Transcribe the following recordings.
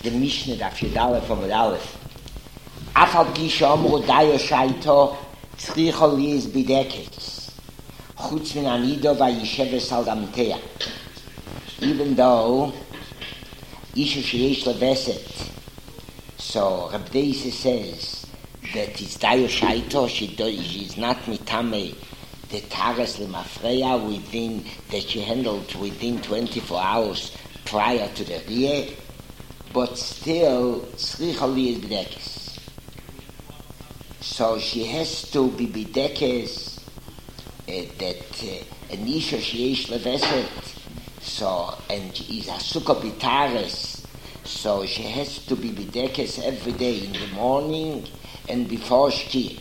the Mishnah Daf Yudalef from Aleph. Afal Pisha Amru Dayo Shaito Tzricho Liz Bidekes Chutz Min Anido Vayisheves Al Damteya. Even though Isha Sheyesh Leveset, so Reb Deise says that it's Dayo Shaito, she is not mitame the Taras Lemafreya within that she handled within 24 hours prior to the Riyeh, but still Tzricha Liz Bidekes. So she has to be Bidekes that an Isha Sheyesh Leveset, so, and is a Sukkah Bitares, so she has to be Bidekes every day in the morning and before Shkia.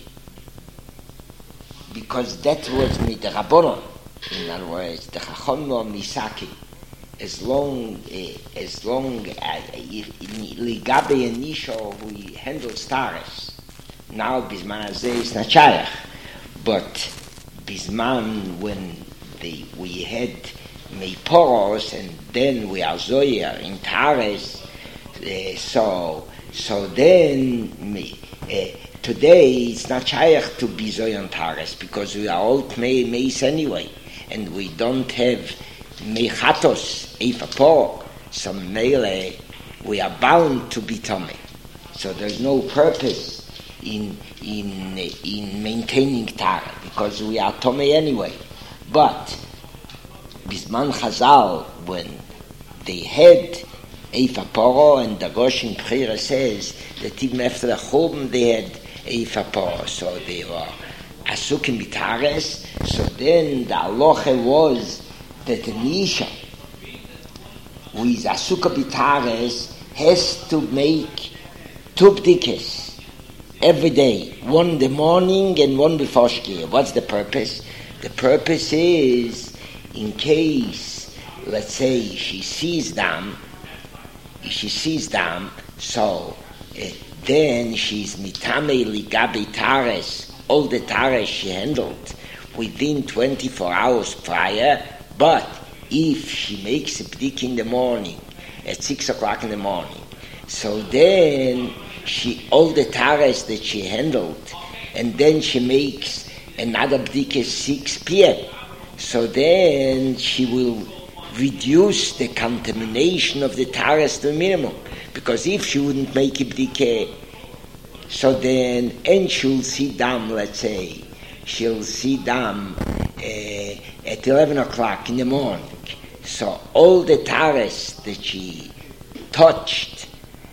Because that was with the Rabbanon. In other words, the Chacham no Misaki. As long Ligabe and Nisho who handles Tares. Now Bisman Azeh is not Shayach. But Bisman when we had Meiporos and then we are Zoya in Tares, so then today it's not Shayach to be Zoya in Tares because we are all Meis anyway and we don't have Meichatos Eifapor, so Mele we are bound to be Tomei. So there's no purpose in maintaining Tara because we are Tomei anyway. But Bisman Chazal, when they had Eifa Poro, and the Rosh in Bechira says that even after the Churban they had Eifa Poro, so they were Asukim Bitares. So then the Aloche was that the Nisha, who is Asukah Bitares, has to make two bdikes every day, one in the morning and one before Shkia. What's the purpose? The purpose is in case, let's say, she sees them, so then she's mitame ligabe tares, all the tares she handled within 24 hours prior. But if she makes a bdik in the morning, at 6 o'clock in the morning, so then she, all the tares that she handled, and then she makes another bdik at 6 p.m., so then she will reduce the contamination of the tares to a minimum. Because if she wouldn't make a bdike, so then, and she'll see them, let's say, she'll see them at 11 o'clock in the morning. So all the tares that she touched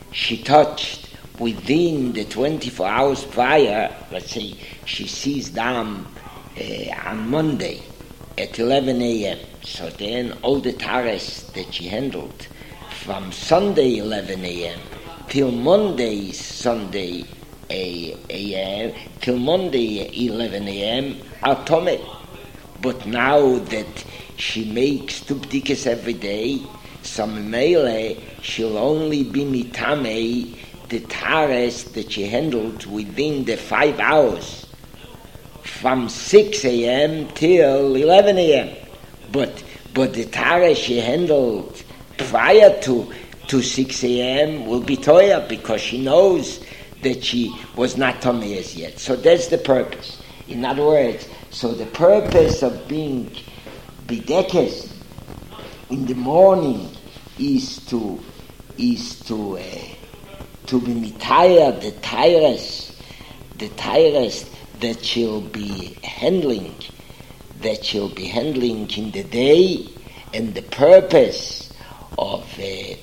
within the 24 hours prior, let's say she sees them on Monday at 11 a.m. So then all the tares that she handled from Sunday 11 a.m. till Monday Sunday a.m. till Monday 11 a.m. are tomei. But now that she makes two bdikas every day, so mele she'll only be mitame the tares that she handled within the 5 hours from 6 a.m. till 11 a.m. But the tares she handled prior to 6 a.m. will be toya because she knows that she was not tomei as yet. So that's the purpose. In other words, so the purpose of being bidekes in the morning is to be mitayah the tares that she'll be handling in the day, and the purpose of the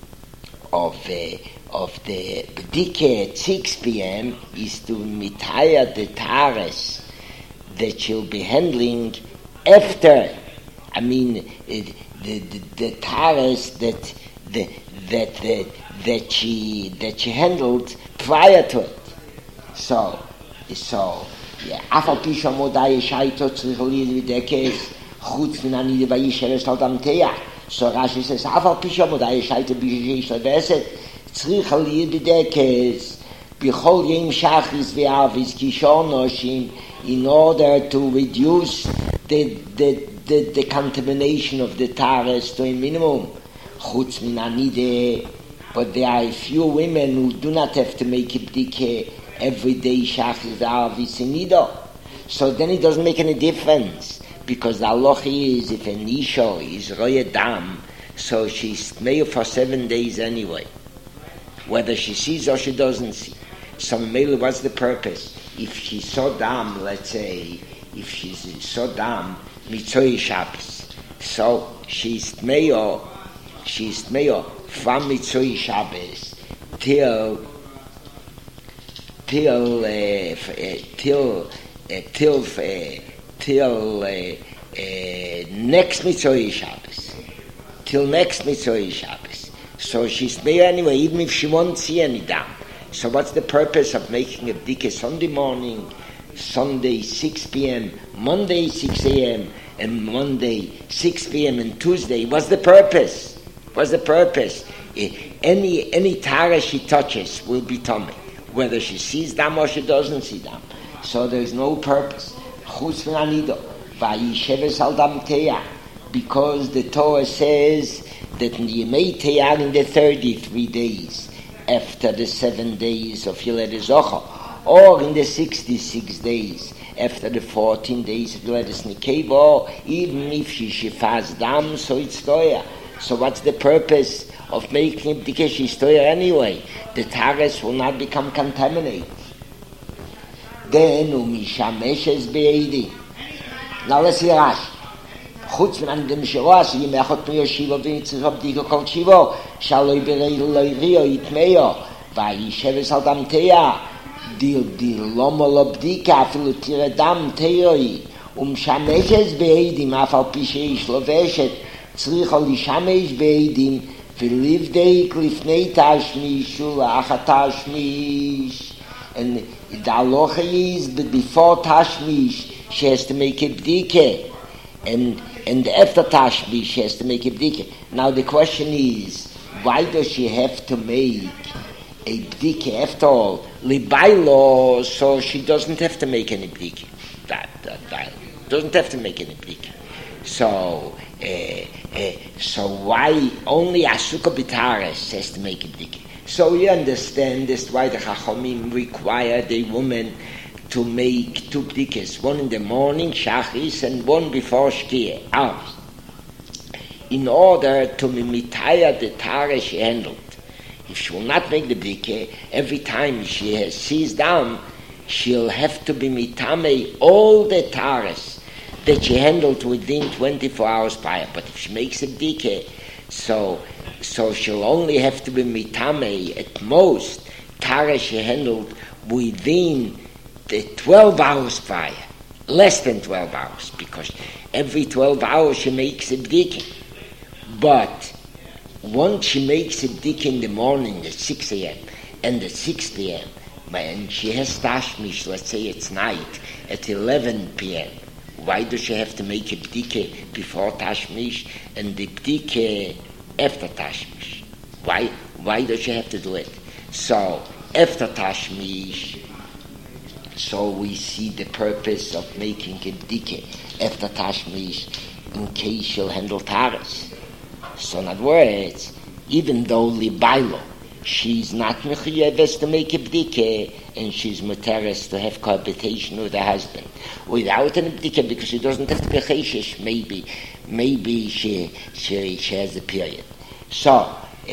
bdike at 6 p.m. is to mitayah the tares that she'll be handling after. I mean, the tares that she handled prior to it. So yeah. Afal pisha modai shaito tzricholi videkes chutz min anide vayisheres al damteya. So Rashi says afal pisha modai shaito b'sheyesh leveset tzricholi videkes b'chol yom shachris ve'avis kishon noshim, in order to reduce the contamination of the tares to a minimum. Chutz min anide But there are a few women who do not have to make a bdike every day, shachis v'sinido. So then it doesn't make any difference, because the halacha is, if an isha is roya dam, so she's tmei for 7 days anyway, whether she sees or she doesn't see. So maybe what's the purpose? If she saw dam, let's say, if she saw dam, mitzvah Shabbos, so she's tmei from mitzvah Shabbos till next mitzvah Shabbos, till next mitzvah Shabbos. So she's there anyway, even if she won't see any dam. So what's the purpose of making a bdike Sunday morning, Sunday 6 p.m., Monday 6 a.m., and Monday 6 p.m. and Tuesday? What's the purpose? What's the purpose? Any tara she touches will be tummy, whether she sees dam or she doesn't see dam. So there's no purpose. Chutz v'anido v'yisheves al dam te'ah, because the Torah says that in the Yemei Te'ah, in the 33 days after the 7 days of Yiled Zocha, or in the 66 days after the 14 days of Yiled Nikeva, even if she shifas dam, so it's Torah. So what's the purpose of making bdike? She's Torah anyway. The tares will not become contaminated. Then umishameshes be'edi. Now let's hear Rashi. חוץ מן dem shroa sie mechot mir shiva bin tsrop dige kol shiva shaloi bereilo itmeyo vai sheves adam teya di lomolobdika flutire dam teyoi shameches beidim afal pishe shloveshet tsrikh li shamesh beidim filiv dei klifnei tashmish ula achatashmish. And the halacha is that before tashmish she has to make a bdike, and after tashmish she has to make a bdike. Now the question is, why does she have to make a bdike after all? Libailo, so she doesn't have to make any bdike. That doesn't have to make any bdike. So why only Asuka Bitares has to make a bdike? So you understand this, why the Chachamim required a woman to make 2 bdikes, one in the morning, Shachis, and one before Shkia, hours, in order to mimitaya the tare she handled. If she will not make the bdike, every time she sees down, she'll have to be mitame all the tares that she handled within 24 hours prior. But if she makes a bdike, so she'll only have to be mitame at most tare she handled within the 12 hours prior, less than 12 hours, because every 12 hours she makes a bdike. But once she makes a bdike in the morning at 6 a.m. and at 6 p.m., and she has tashmish, let's say it's night, at 11 p.m., why does she have to make a bdike before tashmish and the bdike after tashmish? Why does she have to do it? So after tashmish, so we see the purpose of making a bdike after tashmish in case she'll handle taras. So in other words, even though libailo, she's not mechuyeves to make a bdike, and she's muteres to have cohabitation with her husband without an bdike, because she doesn't have to be cheshish. Maybe she has a period. So,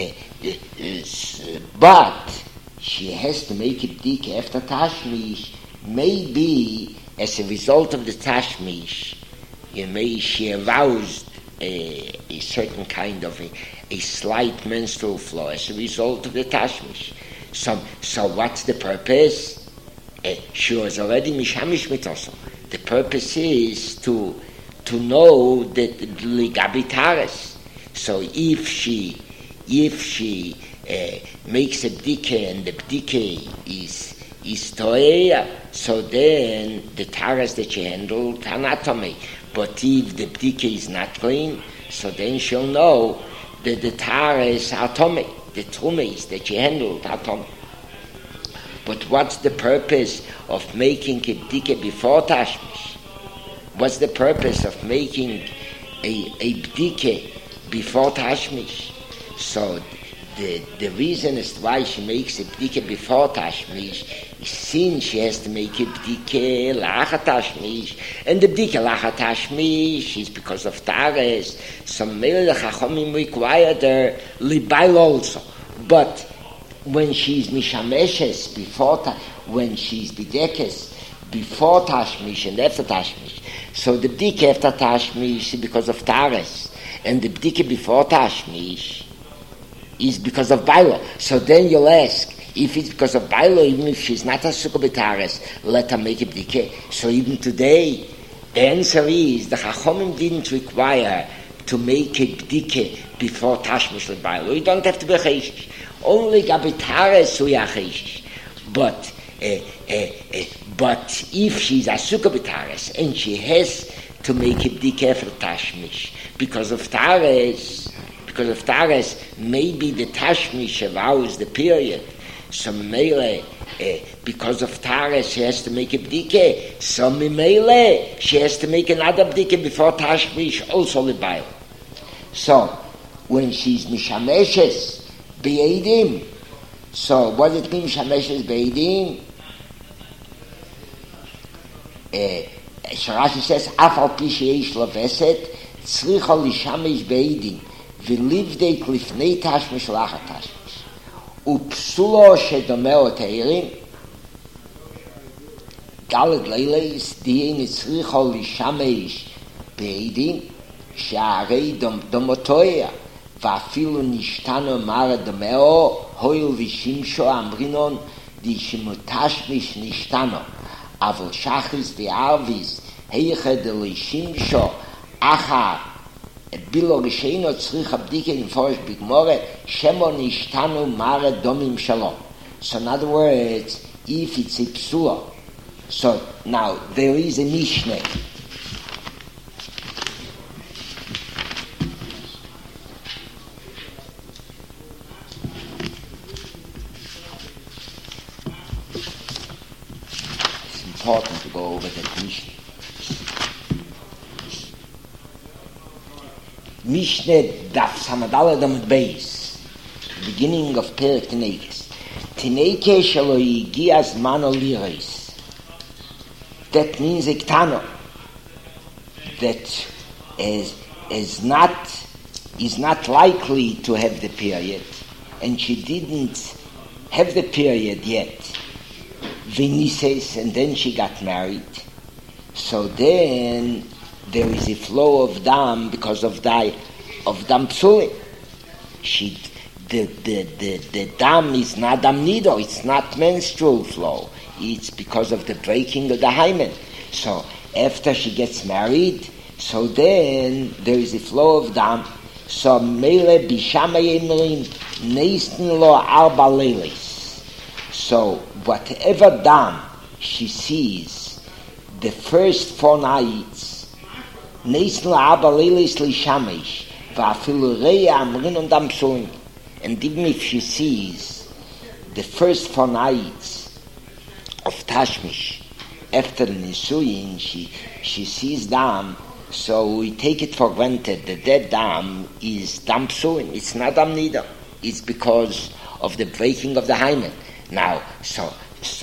but she has to make a bdike after tashmish. Maybe as a result of the tashmish, she aroused a certain kind of a slight menstrual flow as a result of the tashmish. So what's the purpose? She was already mishamish mitoso. The purpose is to know that ligabi tares. So if she makes a bdike and the bdike is toeya, so then the tares that she handled are not tummy. But if the bdike is not clean, so then she'll know that the tares are tummy, the tumis that she handled are tummy. But what's the purpose of making a bdike before tashmish? What's the purpose of making a bdike before tashmish? So the reason is why she makes a bdike before Tashmish is since she has to make a bdike lacha Tashmish, and the bdike lacha Tashmish is because of Tares. Some Mele Chachomim required her libail also, but when she's mishameshes when she's bidekes before Tashmish and after Tashmish, so the bdike after Tashmish is because of Tares, and the bdike before Tashmish is because of Bailo. So then you'll ask, if it's because of Bailo, even if she's not a Sukkah B'Tares, let her make a bdike. So even today, the answer is, the Chachomim didn't require her to make a bdike before Tashmish and Bailo. You don't have to be Cheshish. Only Gabitares we are Cheshish. But if she's a Sukkah B'Tares, and she has to make a bdike for Tashmish, because of Tares, maybe the Tashmish allows the period. So Mele, because of Tares, she has to make a bdike. So Mele, she has to make another bdike before Tashmish, also Libail. So when she's Mishameshes Be'edim, so what does it mean Mishameshes Be'edim? Rashi says, Afal pi sheish lo veset, tzricha lishamesh Be'edim. ולבדי לפני תשמיש לאחר תשמיש ופסולו שדומהו תאירים דלת לילס דיין הצריכו לשמש בעדים שהרי דומותויה ואפילו נשתנו מרא דומהו הויל ושימשו אמרינון די שמותשמיש נשתנו אבל שחריס וערביס היחד לשימשו אחר Bilo Risheino Tzrich Abdike in Forish Bigmore Shemo Nishtanu Mare Domim Shalom. So in other words, if it's a psula, so now there is a Mishnah. It's important to go over that Mishnah. Mishneh Daf Samadala Damad Beis, beginning of Perek Tinekes. Tineke shelo yigia zmano liris. That means Ektano, that is not likely to have the period, and she didn't have the period yet. Venises, and then she got married. So then there is a flow of dam because of dam psulim. The dam is not dam nido, it's not menstrual flow. It's because of the breaking of the hymen. So after she gets married, so then there is a flow of dam. So mele bishama yemrim neisten lo arba lelis. So whatever dam she sees, the first 4 nights, neisten lo arba lelis li shamish va'afilu reya amrin und dam psulim. And even if she sees the first 4 nights of Tashmish after the Nisuyin, she sees dam, so we take it for granted that that dam is dam psulim. It's not dam nida. It's because of the breaking of the hymen. Now, so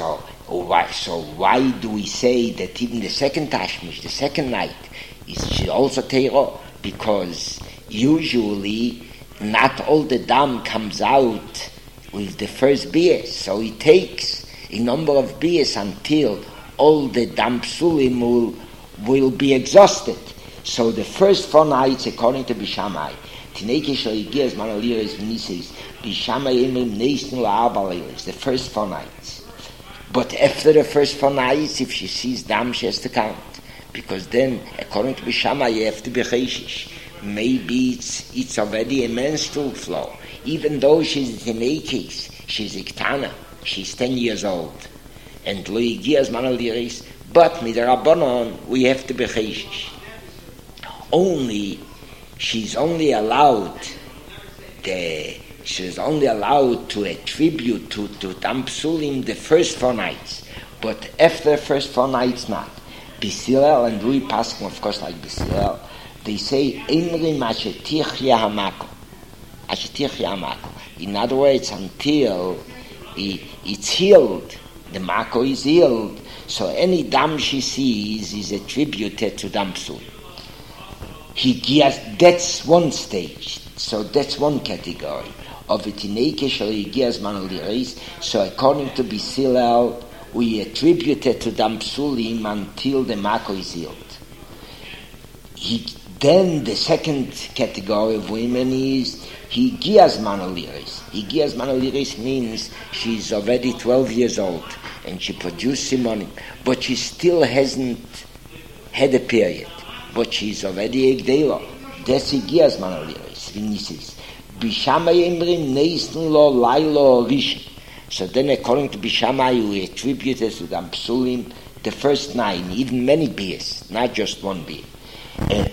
why do we say that even the second Tashmish, the second night, is also teiro? Because usually not all the dam comes out with the first bias, so it takes a number of bias until all the dam psulim will be exhausted. So the first 4 nights, according to Bishamai, the first 4 nights. But after the first 4 nights, if she sees dam, she has to count, because then, according to Bishamai, you have to be cheishish. Maybe it's already a menstrual flow. Even though she's in a case, she's iktana, she's 10 years old. And lo yigias manaliris, but midrabanon, we have to be cheishish. She's only allowed to attribute to dam psulim the first 4 nights, but after the first 4 nights not. Bisilel, and we pass, of course, like Bisilel, they say, Emri machetichya hamako. In other words, until it's healed, the mako is healed, so any dam she sees is attributed to dam psul. That's one stage, so that's one category of itineke shel higias manaliris. So according to Bisilel, we attributed to dam psulim until the mako is healed. Then the second category of women is higias manaliris. Higias manaliris means she's already 12 years old and she produced simonim, but she still hasn't had a period, but she's already egdela. That's higias manaliris. Bishamai emrim neisten lo lailo rishon. So then according to Bishamai, we attributed to the psulim the first 9, even many beers, not just one beer. And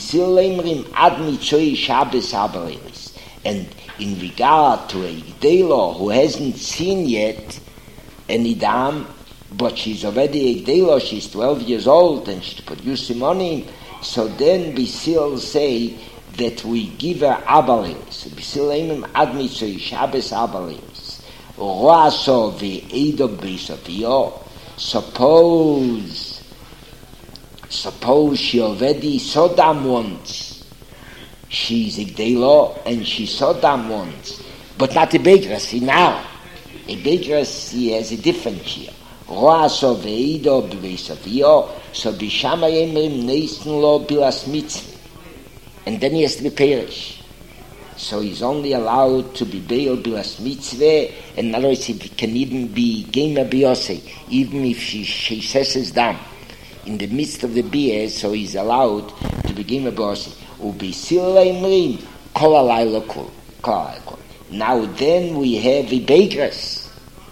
in regard to a Gdela who hasn't seen yet any dam, but she's already a Gdela, she's 12 years old and she's producing money, so then Bisil say that we give her abalims. Bisil emim ad mitzvah Shabbos abalims. Roaso ve'edo b'isavio. Suppose she already saw dam once. She's a Gdela and she saw dam once, but not a Begrasi now. A Begrasi has a different year. Roaso ve'edo b'isavio. So b'shama emrim neisten lo bilas mitzvah. And then he has to be perish. So he's only allowed to be Be'el Bilas Mitzvah, and in other words, he can even be Gema Biyose, even if she says his dam in the midst of the beer, so he's allowed to be Gema Biyose. Now then we have a Begras.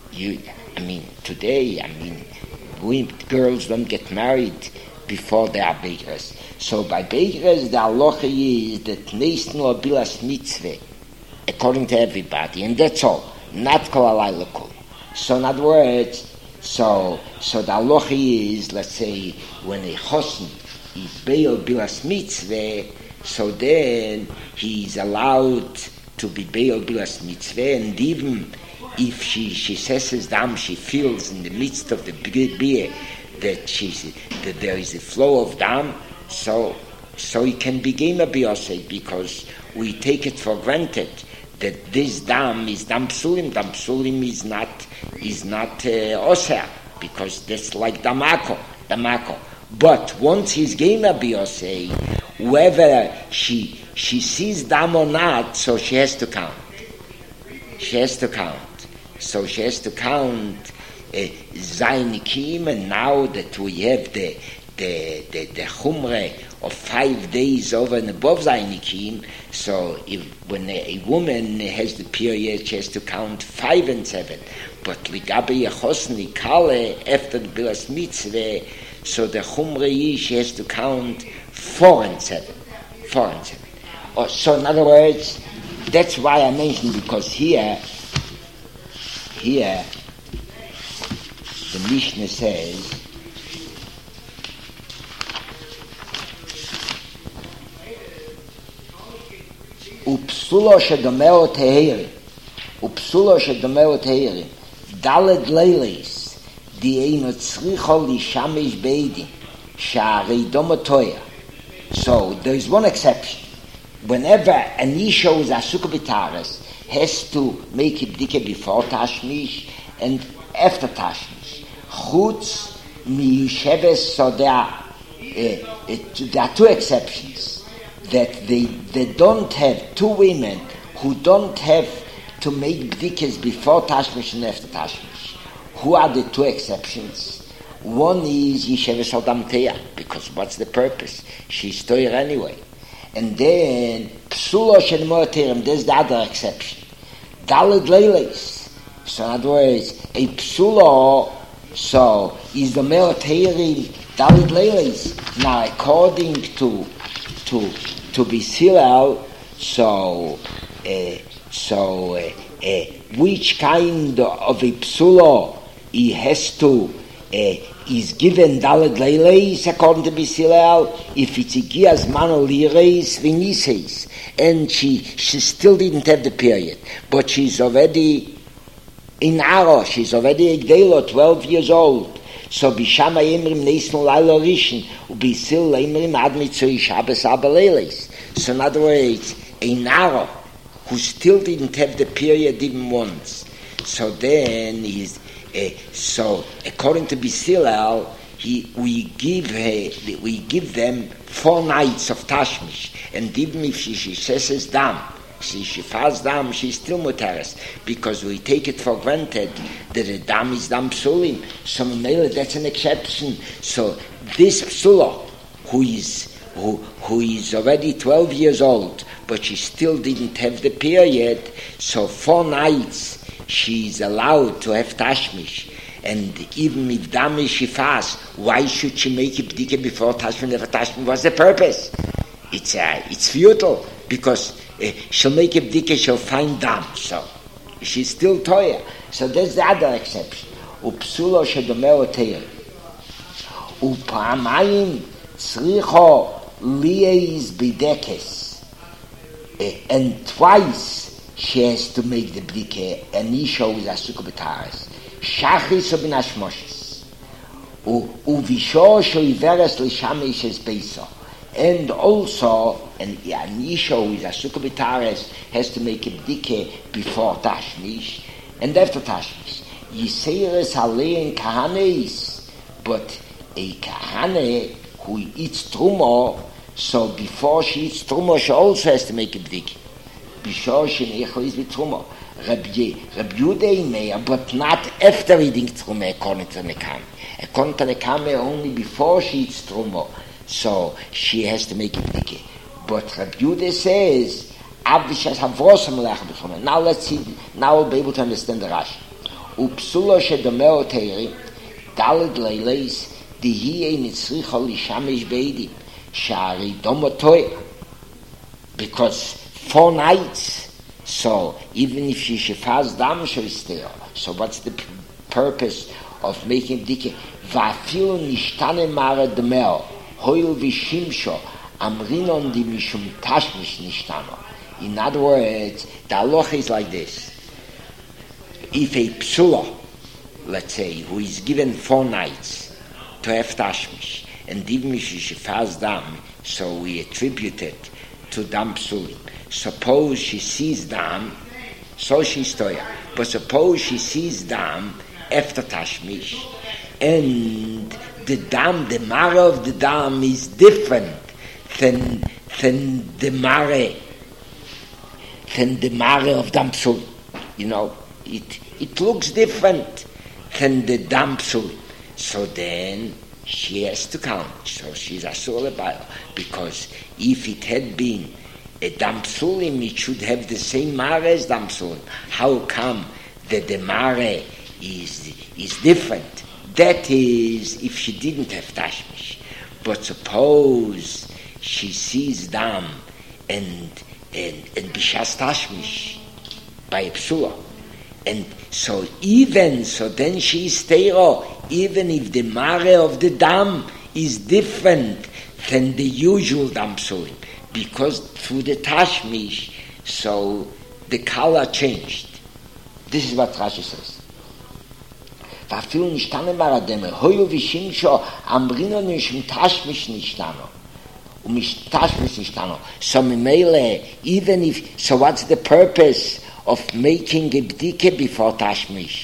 Today, girls don't get married before they are Begras. So by Begras, the halacha is that neisten lo bilas mitzvah, according to everybody, and that's all, not kol alayla kol. So in other words, so the halacha is, let's say, when a chosn is be'el bilas mitzvah, so then he's allowed to be be'el bilas mitzvah, and even if she says his dam, she feels in the midst of the beer that there is a flow of dam, so it can be Gema Biyose, because we take it for granted that this dam is dam psulim. Dam psulim is not oseh, because that's like damako. But once he's Gema Biyose, whether she sees dam or not, so she has to count. So she has to count Zainikim, and now that we have the chumre of 5 days over and above Zainikim, so when a woman has the period, she has to count 5 and 7. But ligabe yechosni kale after the bilas mitzvah, so the chumre is she has to count 4 and 7. So in other words, that's why I mentioned, because here the Mishnah says, Upsulo shedameo teheri, Daled leilis, di eino tzricho lishamish beidi, sha'arei domotoya. So there is one exception. Whenever an isha who's asuk b'tares has to make a bdike before tashmish and after tashmish, chutz miyusheves, so there are 2 exceptions. That they don't have 2 women who don't have to make bdikes before tashmish and after tashmish. Who are the 2 exceptions? One is Yesheves Adam Teya, because what's the purpose? She's toyer anyway. And then Psulo Shel Moaterim, there's the other exception. Daled Leilis. So in other words, a Psulo, so is the Moaterim Daled Leilis. Now according to Bisilel, which kind of a psulo he has to is given Dalet Leileis according to Bishilel, if it's Igias Mano Lireis Viniseis, and she still didn't have the period, but she's already in Aro, she's already a Gdelo, 12 years old. So Bishama Emrim Neisno Laila Rishon, Ubisil Emrim Ad Mitzvah Shabbos Abba Leileis. So in other words, a Naro who still didn't have the period even once. So then so according to Bishilel, we give them 4 nights of Tashmish, and even if she says dam, she fast dam, she's still mutaris, because we take it for granted that the dam is dam psulim. So that's an exception. So this psula, who is already 12 years old, but she still didn't have the period, so 4 nights she's allowed to have tashmish. And even if dam is she fast, why should she make a bdike before tashmish? Never tashmish. What's the purpose? It's futile, because she'll make a bdike, she'll find dam. So she's still toya. So that's the other exception. Upsulo shedomeo teir. Upamayim tzricho liyeis bidekes. And twice she has to make the bdike, and Isha is asuk b'tares. Shachris bin Ashmoshes. Uvisho shoiveres l'shamish es beiso. And also, and Isha who is asuk b'tares has to make a bdike before Tashmish and after Tashmish. Yiseres alein kahanes, but a kahane who eats trumo, so before she eats trumo, she also has to make a bdike. Before she nechois with trumo. Rabbi Yudei may, but not after eating trumo, according to Nekame. According to Nekame, only before she eats trumo, so she has to make a bdike. But Rabbi Yudei says, now let's see, now we'll be able to understand the Rashi. Upsulo shedomeo teiri, daled leileis, dihiye nitzricha lishamish beidim, shari domotoy, because 4 nights. So even if she fast dam, she's there. So what's the purpose of making bdike? Va'afilu nishtane mare demeo, hoil v'shimsho, amrinon di mishum tashmish nishtano. In other words, the halacha is like this. If a psula, let's say, who is given 4 nights to have tashmish, and even if she fast dam, so we attribute it to dam psulim. Suppose she sees dam, so she's toya. But suppose she sees dam after tashmish, and the dam, the mare of the dam is different than the mare of dam psul. You know, it looks different than the dam psul. So then she has to count. So she's asur lebayil, because if it had been a dam psulim, it should have the same mare as dam psulim. How come that the mare is different? That is, if she didn't have tashmish. But suppose she sees dam and bishas tashmish by a psula, and so then she is teiro, even if the mare of the dam is different than the usual dam psulim. Because through the tashmish, so the color changed. This is what Rashi says. Va'afilu nishtane marademe, hoyu v'shimsho, amrino nishim tashmish nishtano, u'mishtashmish nishtano. So memele, even if, so what's the purpose of making a bdike before tashmish?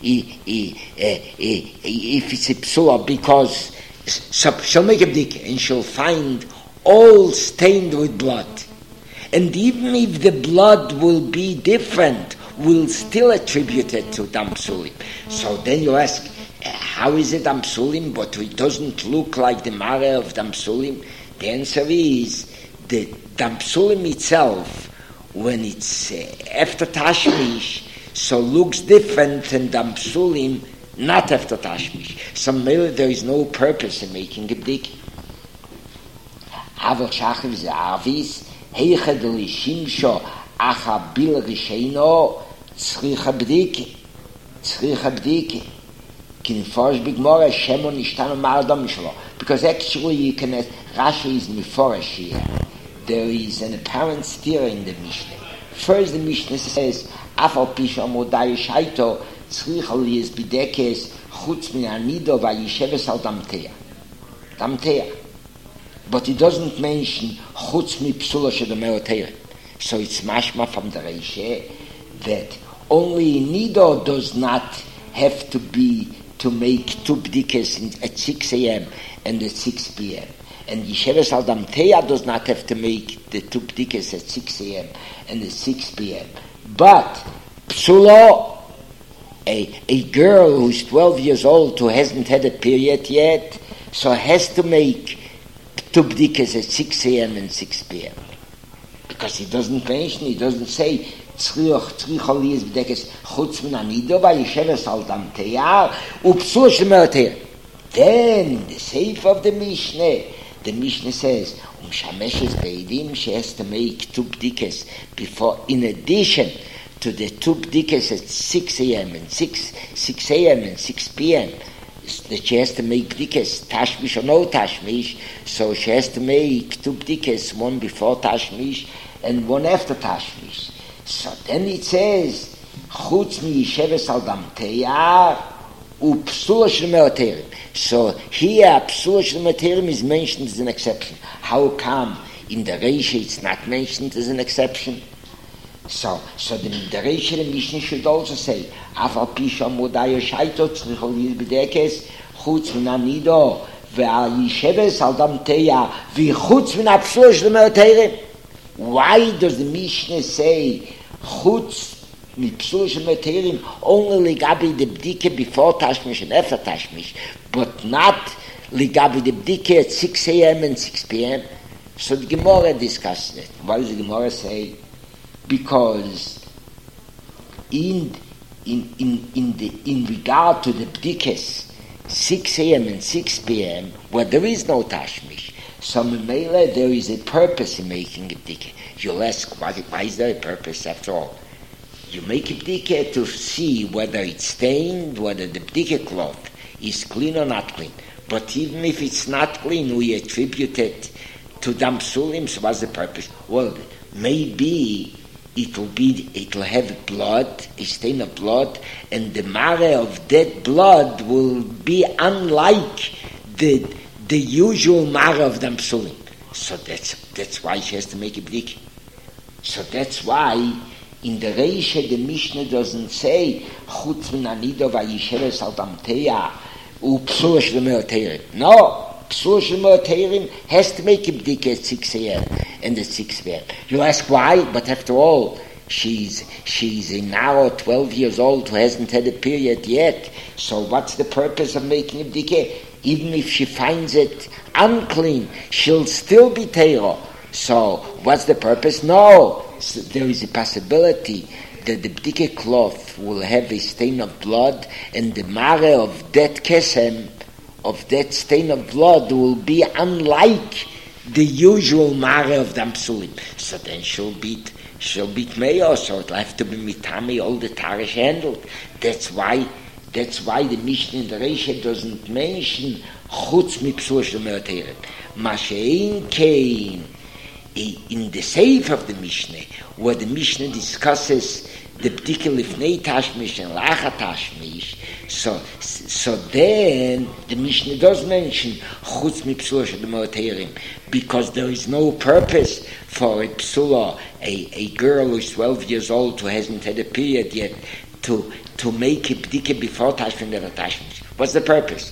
If it's a psula, because so she'll make a bdike and she'll find all stained with blood. And even if the blood will be different, we'll still attribute it to dam psulim. So then you ask, how is it dam psulim, but it doesn't look like the mare of dam psulim? The answer is, the dam psulim itself, when it's after tashmish, so looks different than dam psulim not after tashmish. So maybe there is no purpose in making a bdike. Aber Shachiv ze Avis, heichad l'shimsho achabil risheino tzricha bdike. Can force big more Shemon Ishtan Maradam Shlo. Because actually you can Rashi is Miforish here. There is an apparent steer in the Mishnah. First the Mishnah says Afal Pisha Modai Shaito Tzrichal Yes Bidekes Chutz Min Anido Vayisheves Al Damteya. Damteya. But it doesn't mention Chutz Mi Psula Shedomeoteya. So it's mashma from the Reishe that only Nido does not have to be to make two bdikes at 6 a.m. and at 6 p.m. And Yesheves Al Damteya does not have to make the two bdikes at 6 a.m. and at 6 p.m. But Psulo, a girl who's 12 years old who hasn't had a period yet, so has to make two bdikes at 6 a.m. and 6 p.m. Because he doesn't mention, he doesn't say Tzrichol Yes B'dekes Chutz Min Anido Vayisheves Al Damteya Upsul Shemeoteya. Then in the Seif of the Mishnah says Shameshes Beidim, she has to make two bdikes before, in addition to the two bdikes at 6 a.m. and 6 a.m. and 6 p.m. that she has to make bdikes, tashmish or no tashmish, so she has to make two bdikes, one before tashmish and one after tashmish. So then it says, Chutz Mi Yesheves Al Damteya Upsula Shel Meoterim. So here, Psula Shel Meoterim is mentioned as an exception. How come in the Reisha it's not mentioned as an exception? So the Reisha, the Mishnah should also say, Afal Pisha Modai Shaito Tzrichol Yes B'dekes Chutz Min Anido V'Yesheves Al Damteya V'Chutz Min Psula Shel Meoterim. Why does the Mishnah say Chutz Mi Psula Shel Meoterim only ligabi the bdike before tashmish and after tashmish, but not ligabi the bdike at 6 a.m. and 6 p.m.? So the Gemara discusses it. What does the Gemara say? Because in regard to the bdikes 6 a.m. and 6 p.m. where there is no tashmish, so Memele, there is a purpose in making a bdike. You'll ask, why is there a purpose after all? You make a bdike to see whether it's stained, whether the bdike cloth is clean or not clean. But even if it's not clean, we attribute it to Dam Psulim, so what's the purpose? Well, maybe it'll have blood, a stain of blood, and the mare of that blood will be unlike the usual mara of Dam Psulim. So that's why she has to make a bdike. So that's why in the Reisha the Mishnah doesn't say Chutz Min Anido Vayisheves Al Damteya Upsula Shel Meoterim. No, Psula Shel Meoterim has to make a bdike at 6 a.m. and at 6 p.m. You ask why? But after all, she's a now 12 years old who hasn't had a period yet. So what's the purpose of making a bdike? Even if she finds it unclean, she'll still be teiro. So what's the purpose? No, so there is a possibility that the bdike cloth will have a stain of blood, and the mare of that kesem, of that stain of blood, will be unlike the usual mare of Dam Psulim. So then she'll beat Meyo, so it'll have to be mitami all the tarish handled. That's why the Mishnah in the Reisha doesn't mention Chutz Mi Psula Shel Meoterim. Mashein Kain in the Seif of the Mishnah, where the Mishnah discusses the bdike lifnei tashmish and lacha tashmish, so then the Mishnah does mention Chutz Mi Psula Shel Meoterim, because there is no purpose for a psula, a girl who's 12 years old who hasn't had a period yet, to make a bdike before tashmish and after tashmish. What's the purpose?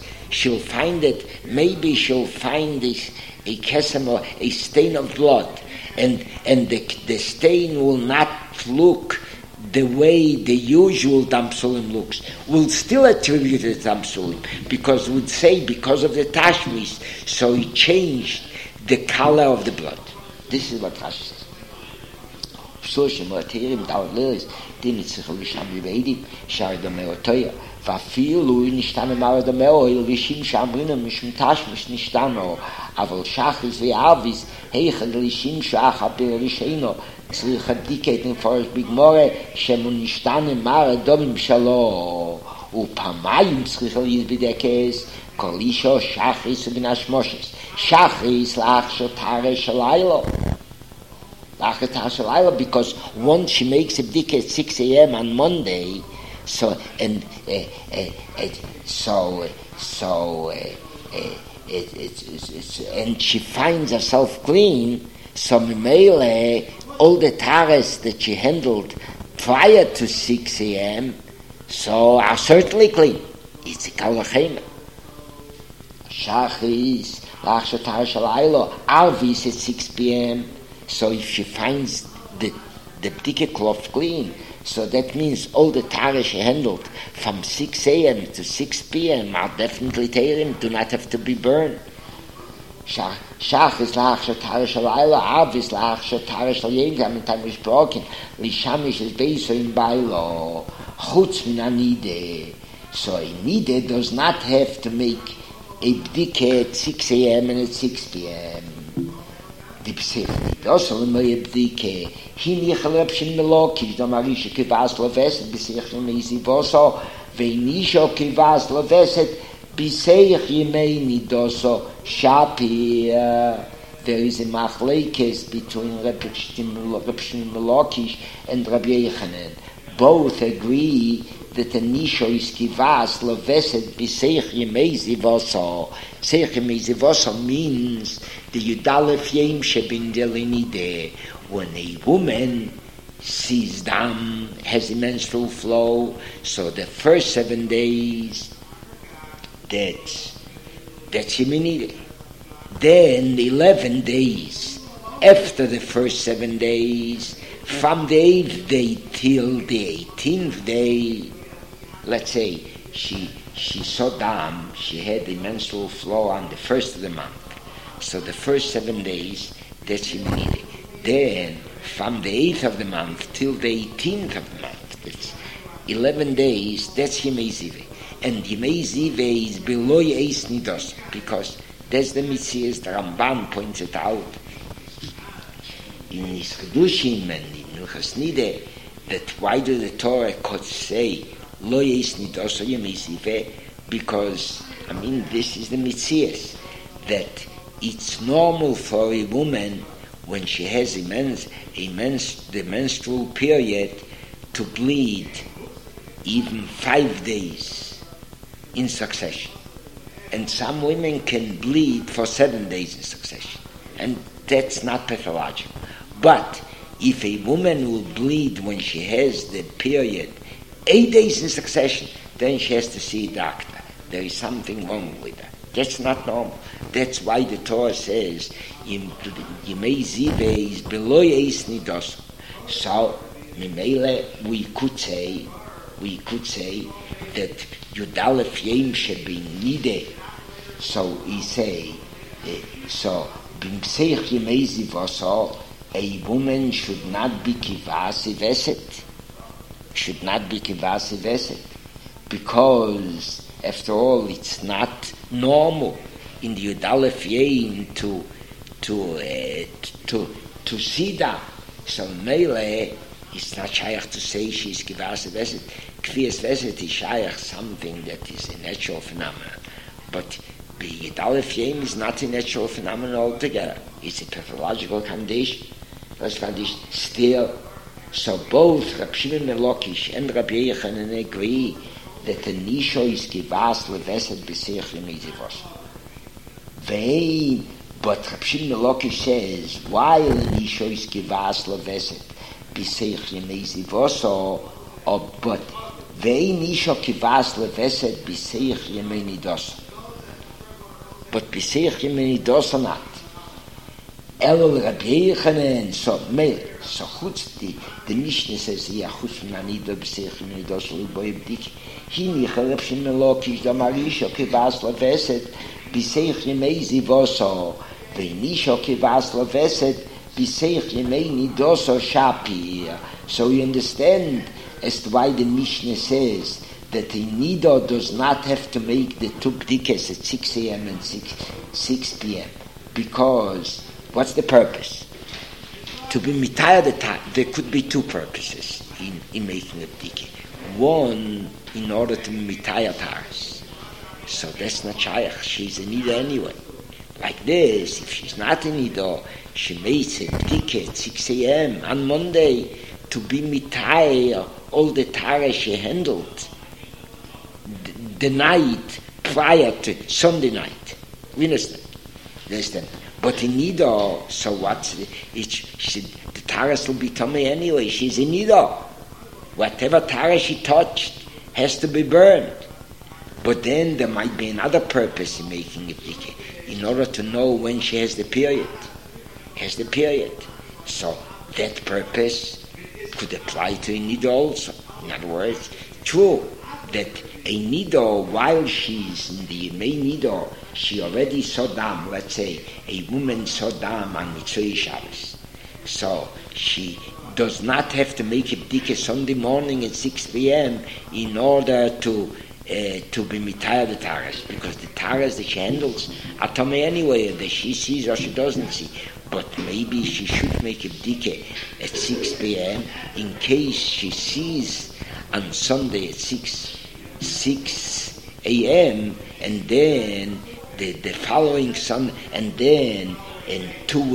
Maybe she'll find a kesem or a stain of blood, and the stain will not look the way the usual Dam Psulim looks. We'll still attribute it to Dam Psulim, because we'd say because of the tashmis, so it changed the color of the blood. This is what Rashi says. Psula Shel Meoterim Dalet Din Tzrichol Lisham B'Eidim Shar Dameotoya ואפילו נשתנה מרד המאו, אלבישים שאמרינו משום תשמש נשתנו, אבל שחריס ואביס, היכל לישים שאחה ברישינו, צריך בדיקת נפורש בגמורה, שמו נשתנה מרד דומים שלו, ופעמיים צריך להזבדקס, כל אישו שחריס ובנשמושס. שחריס לאחר תארה של לילה. לאחר תארה של לילה, because once she makes a bdika at 6 a.m. on Monday, and she finds herself clean, so Mimele, all the taras that she handled prior to 6 a.m., so are certainly clean. It's a kalachema. Shachris, lachsha tara shalaylo, arvis at 6 p.m., so if she finds the bdika cloth clean, so that means all the taras she handled from 6 a.m. to 6 p.m. are definitely terim, do not have to be burned. Shach is lachsha tara shalayla, Av is lachsha tara shalayim, I'm in time gesprochen, Lishamish is based in Bailo, Chutz min anide. So a nide does not have to make a bdika at 6 a.m. and at 6 p.m. Die Psechnik, also a bdika, Hinichel Rebshin Melokish, da Marisha Kivas Leveset, Bisech Yemezi Voso, Veinisho Kivas Leveset, Bisech Yemeni Doso, Shapir. There is a machlekes between Rebshin Melokish and Rabbi Yechanan. Both agree that the Nisho is Kivas Leveset, Bisech Yemezi Voso. Bisech Yemezi Voso means the Yudalef Yem Shebin Delinide. When a woman sees dam, has a menstrual flow, so the first 7 days, that's Yemenide. Then 11 days after the first 7 days, from the 8th day till the 18th day, let's say she saw dam, she had a menstrual flow on the first of the month. So the first 7 days, that's Yemenide. Then, from the 8th of the month till the 18th of the month, that's 11 days, that's Yemei Zive. And Yemei Zive is below Eis Nidos, because that's the Mitzias, the Ramban points it out in his Chedushim and in Nuchas Nide, that why do the Torah could say Lo Eis Nidos or Yemei Zive? Because, this is the Mitzias, that it's normal for a woman when she has the menstrual period to bleed even 5 days in succession. And some women can bleed for 7 days in succession. And that's not pathological. But if a woman will bleed when she has the period 8 days in succession, then she has to see a doctor. There is something wrong with her. That's not normal. That's why the Torah says Yemei Zive is below Eis Nidos. So, Mimele, we could say that Yudalef Yem Shebi Nide. So he say, B'mseich Yemei Zivoso, a woman should not be Kivasi Veset. Should not be Kivasi Veset. Because, after all, it's not normal in the Yudalef Yem to see that. So Mele, it's not shaykh to say she's Kivas Veset. Kvias Veset is shaykh, something that is a natural phenomenon. But the Yudalef Yem is not a natural phenomenon altogether. It's a pathological condition. Still, so both Reb Shimon ben Lakish and Rabbi Yechanan agree that the Nisho is Kivas Leveset B'Seich Lemizivos. But Reb Shimon ben Lakish says, while the Nisho is Kivas Leveset B'Seich Lemizivos, but Nisho Kivas Leveset B'Seich Lemenidos. But B'Seich Lemenidos or not. Elul Rabbi Yechanan, so chutz the Mishnah says, chutz m'anida b'seich m'nidos l'boy b'dik, hini Reb Shimon ben Lakish da marisha kivas leveset b'seich yemei zivoso, v'nisha kivas leveset b'seich yemei nidoso shapir. So you understand as to why the Mishnah says that the nido does not have to make the two b'dikas at 6 a.m. and 6 p.m. Because what's the purpose? To be mitayah the time. There could be two purposes in making a bdika. one in order to mitayat taras. So that's not shaykh. She's a nida anyway. Like this, if she's not a nida, she makes a bdike at 6 a.m. on Monday to be mitayat all the taras she handled the night prior to Sunday night. We understand? But in nida, so what's the taras will be tummy anyway. She's in nida. Whatever taras she touched has to be burned. But then there might be another purpose in making a bdike, in order to know when she has the period. So that purpose could apply to a nida also. In other words, true that a nida, while she's in the main nida, she already saw dam. Let's say a woman saw dam on Mitzvah Shabbos. So she does not have to make a bdike Sunday morning at 6 p.m. in order to be mitayat the taras, because the taras that she handles are tamei anyway, that she sees or she doesn't see. But maybe she should make a bdike at 6 p.m. in case she sees on Sunday at 6 a.m. and then the following Sunday, and then in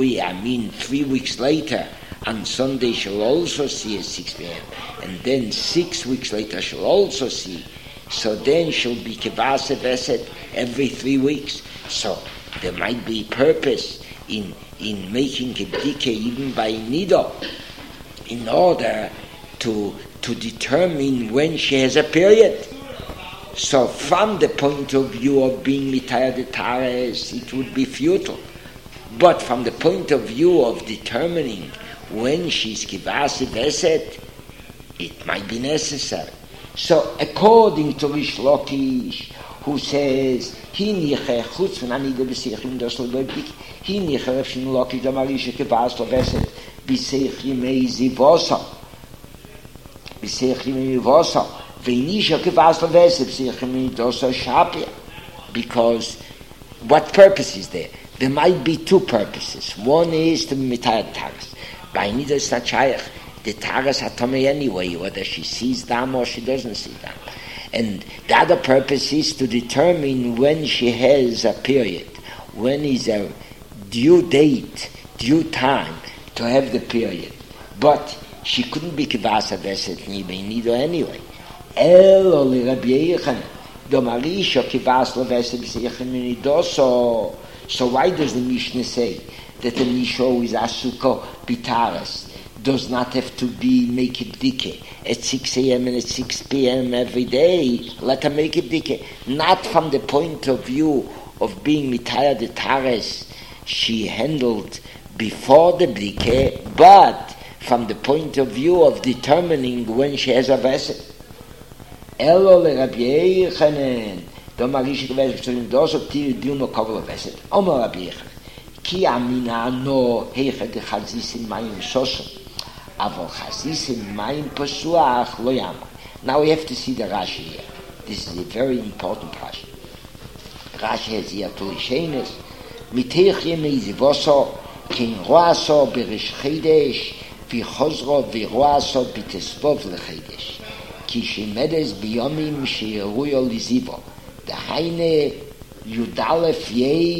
3 weeks later on Sunday she'll also see at 6 p.m. and then 6 weeks later she'll also see. So then she'll be kivasa veset every 3 weeks. So there might be purpose in making a bdike even by nida, in order to determine when she has a period. So from the point of view of being mitayat the taras, it would be futile. But from the point of view of determining when she's kivasa veset, it might be necessary. So according to Rish Lakish, who says, Hiniche chutz von anida b'seichim das lebik, Hiniche Rafshin Lakish da marisha kivas loveset b'seichim zivosa, b'seichim zivosa, v'nisha kivas loveset b'seichim dosa shapia. Because what purpose is there? There might be two purposes. One is to mitayat taras. By nida is not shaykh. The taras are tummy anyway, whether she sees them or she doesn't see them. And the other purpose is to determine when she has a period, when is a due date, due time to have the period. But she couldn't be kivasa veset nido anyway. Elo li Rabbi Yochanan, do marisha kivas lo veset b'seichim nidoso. So why does the Mishnah say that the Misho is asuko bitaras? Does not have to be make a bdike at 6 a.m. and at 6 p.m. every day. Let her make a bdike. Not from the point of view of being mitayat the taras she handled before the bdike, but from the point of view of determining when she has a vessel. Elo le Rabbi Yochanan, do marish kvesh dos of tir dilma kovel vessel. Omar Rabbi Yochanan, ki amina no heiche de chazis in mayim shoshem. Now we have to see the Rashi here. This is a very important Rashi. Rashi has here two Rishenes. Mitech yemei zivoso, kin roaso berish chedesh, vichozro viroaso bitesvov lechedesh. Ki shemedes biyomim sheyeruyo lizivo. The Heine Yudalef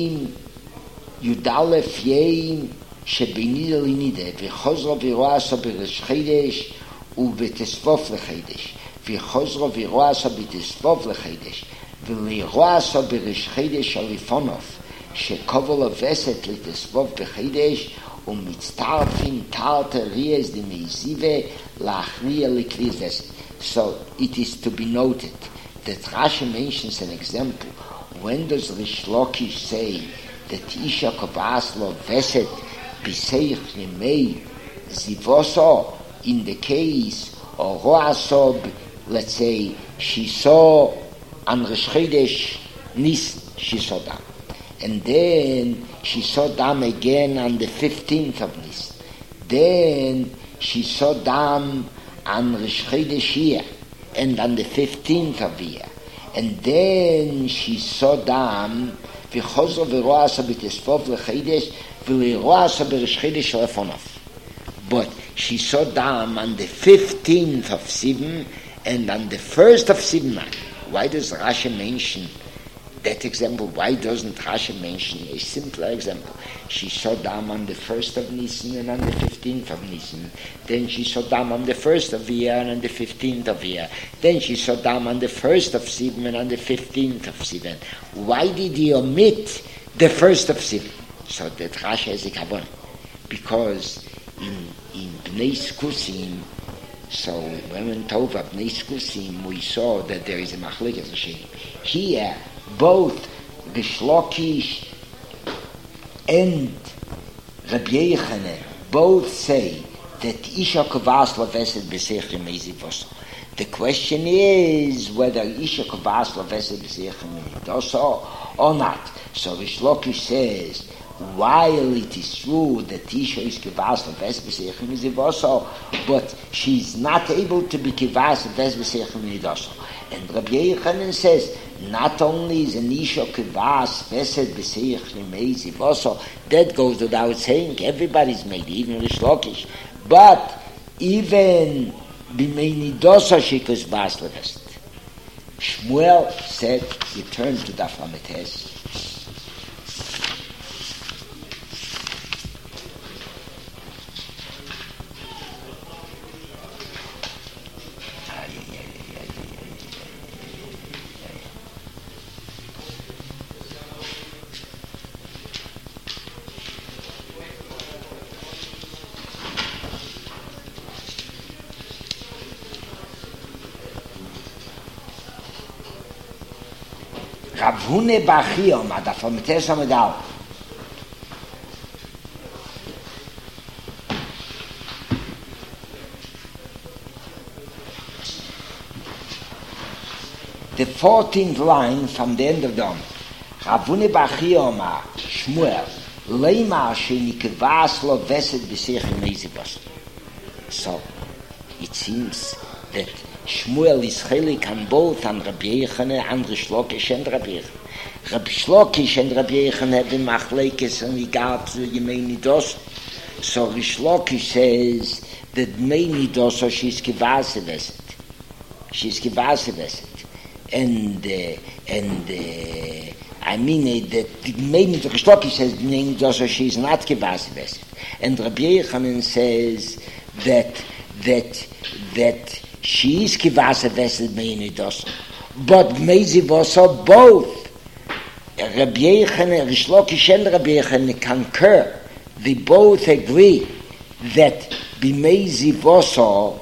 Yeim שבנידה לנידה, וחוזרו וירועסו בראש חידש, ובתספוף לחידש, וחוזרו וירועסו בתספוף לחידש, ולירועסו בראש חידש הליפונוף, שקובו לבסת לתספוף בחידש, ומצטרפים תרתה ריאס דמייזיבה, להכריע לכריזס. So it is to be noted that Rashi mentions an example. When does Rish Lakish say that Isha kovas lo veset Biseich Yemei Zivoso, in the case of Roasob, let's say she saw on Rosh Chodesh Nis, she saw them, and then she saw them again on the 15th of Nis, then she saw them on Rosh Chodesh here and on the 15th of year, and then she saw them v'chozro v'roaso b'tesvov l'chodesh but she saw Dam on the 15th of Sivan And on the first of Sivan, why does Rashi mention that example? Why doesn't Rashi mention a simpler example? She saw Dam on the 1st of Nisan and on the 15th of Nisan. Then she saw Dam on the 1st of year and on the 15th of year. Then she saw Dam on the 1st of Sivan and on the 15th of Sivan. Why did he omit the 1st of Sivan? So that Rashi has a kavan. Because in Bnei Skusim, so when we talk about Bnei Skusim, we saw that there is a machlekes Hashem. Here, both Rish Lakish and Rabbi Yochanan both say that Isha Kavas Laveset B'Seichim Meizivos. The question is whether Isha Kavas Laveset B'Seichim Meizivos or not. So Rish Lakish says, while it is true that Isha is Kavas Laveset B'Seichim Meizivos, but she's not able to be Kavas Laveset B'Seichim Meizivos. And Rabbi Yochanan says, not only is an Isha Kivas Vesed B'Seichim Meizivos, that goes without saying, everybody's made, even Rish Lakish. But even B'Meini Dosa Shekus Vas Levest. Shmuel said, you turn to Daf Lamed Tes. Rav Hune Bachio, Daf Lamed Tes Amud Aleph. The 14th line from the end of the Amud. Rav Hune Bachio, Shmuel, Leima Sheni Kivas Lo Vesed B'Seichim Meizivos. So, it seems that Shmuel is chelik on both on Rabbi Yochanan and Rish Lakish and Rabbi Yochanan. Rabbi Lakish and Rabbi Yochanan have been machlekes in regard to Yemei Nidos. So Rish Lakish says that Yemei Nidos she's kivase veset. She's kivase veset. And I mean that Yemei Nidos, Rish Lakish says Yemei Nidos she's not kivase veset. And Rabbi Yochanan says that she is kivasa vesed meini dos, but meizivoso both. Rabbi Yochanan, Rish Lakish and Rabbi Yochanan concur. They both agree that b'meizivoso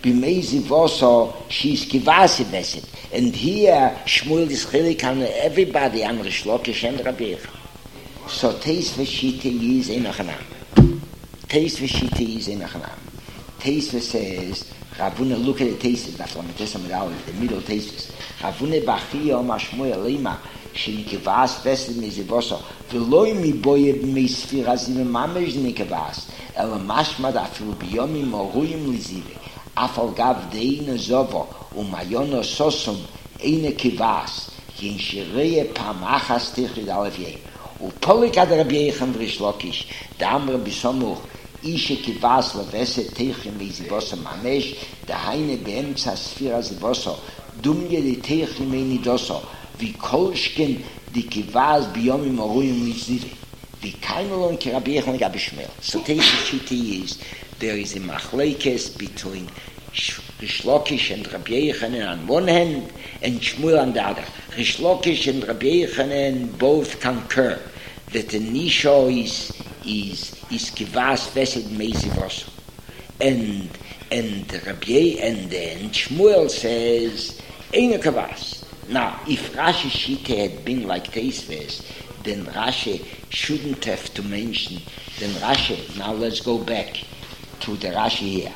she is kivasa vesed. And here Shmuel is chelik on everybody on Rish Lakish and Rabbi Yochanan. So Teis v'shita is enochanam. Teis v'shita is enochanam. Teis says. Ravuna, look at the tastes, that's what I'm the middle tastes. Ravuna Bachia Mashmuel Lima, Shinikivas, Vested Mizivoso, Veloy mi boyed me spheres in a mamaj nikavas, Elamashmad after Biomi Moruyim Lizive, Afalgav Deina Zovo, Umayono Sosum, Eine Kivas, Yin Shireye Pamachas Tichid Alevye, Upolikad Rabbi Yochanan Rish Lakish, Damra Bisomuch, Ishe Kivas Laveset Teichim Meizivos Mamesh, the Heine Beemtza Sphira Zivoso, Dumye de Teichim Meinidoso, Vi Kolshken di Kivas Biyomim Oruyim Lizive, Vi Kaimelon Ki Rabbi Yochanan Gabi Shmuel. So Teishiti is, there is a machlekes between Rish Lakish and Rabbi Yochanan on one hand, and Shmuel on the other. Rish Lakish and Rabbi Yochanan both concur that the Nisho is kivas vesed meizivos, and Rabbi and Shmuel says eine kivas. Now, if Rashi Shita had been like Teisves, then Rashi shouldn't have to mention. Then Rashi. Now let's go back to the Rashi here.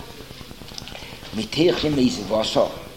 Mitechim meizivos,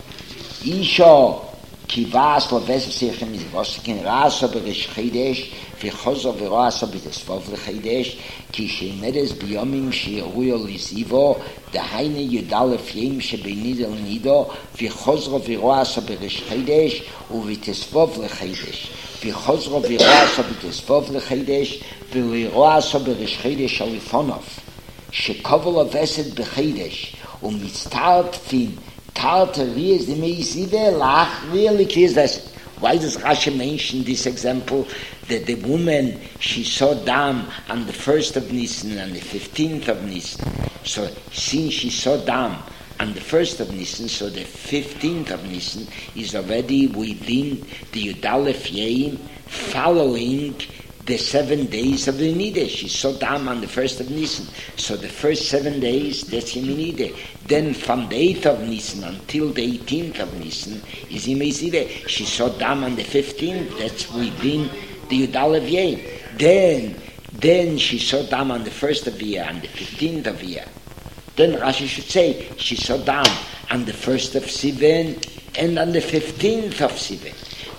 isha kivas lo vesed sechem meizivos ken raso berish chidesh. וחוזר ורואה עשו בתספוב לחידש, כי שמרס ביומים שיראו לזיבו, דהיינו י"א ימים שבינידו לנידו, וחוזר ורואה עשו בראש חידש, ובתספוב לחידש. וחוזר ורואה עשו בתספוב לחידש, ולרואה עשו בראש חידש הלפונוב, שכובו לבסת בחידש, ומצטרפים part of is the Meisive Lach really clear that. Why does Rashi mention this example that the woman, she saw dam on the 1st of Nisan and the 15th of Nisan? So since she saw dam on the 1st of Nisan, so the 15th of Nisan is already within the Yudalef Yeim, following the 7 days of the Nideh. She saw dam on the 1st of Nisan. So the first 7 days, that's Yemenideh. Then from the 8th of Nisan until the 18th of Nisan is Yemeziveh. She saw dam on the 15th, that's within the Yudalev Yeim. Then she saw dam on the 1st of year and the 15th of year. Then Rashi should say she saw dam on the 1st of Sivan and on the 15th of Sivan.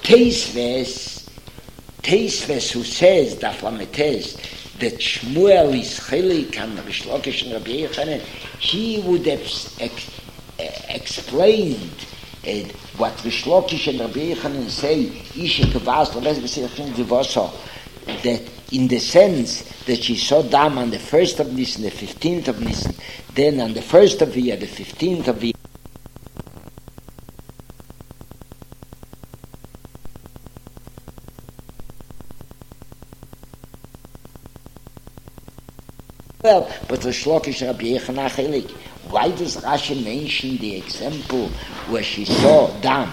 Teisves who says that Shmuel is Chilik and Rish Lakish and Rabbi Yochanan, he would have explained what Rish Lakish and Rabbi Yochanan say, that in the sense that she saw dam on the 1st of Nisan, the 15th of Nisan, then on the 1st of the year, the 15th of the year, but the Shlokish Rabbi Yochanan Chilik. Why does Rashi mention the example where she saw dam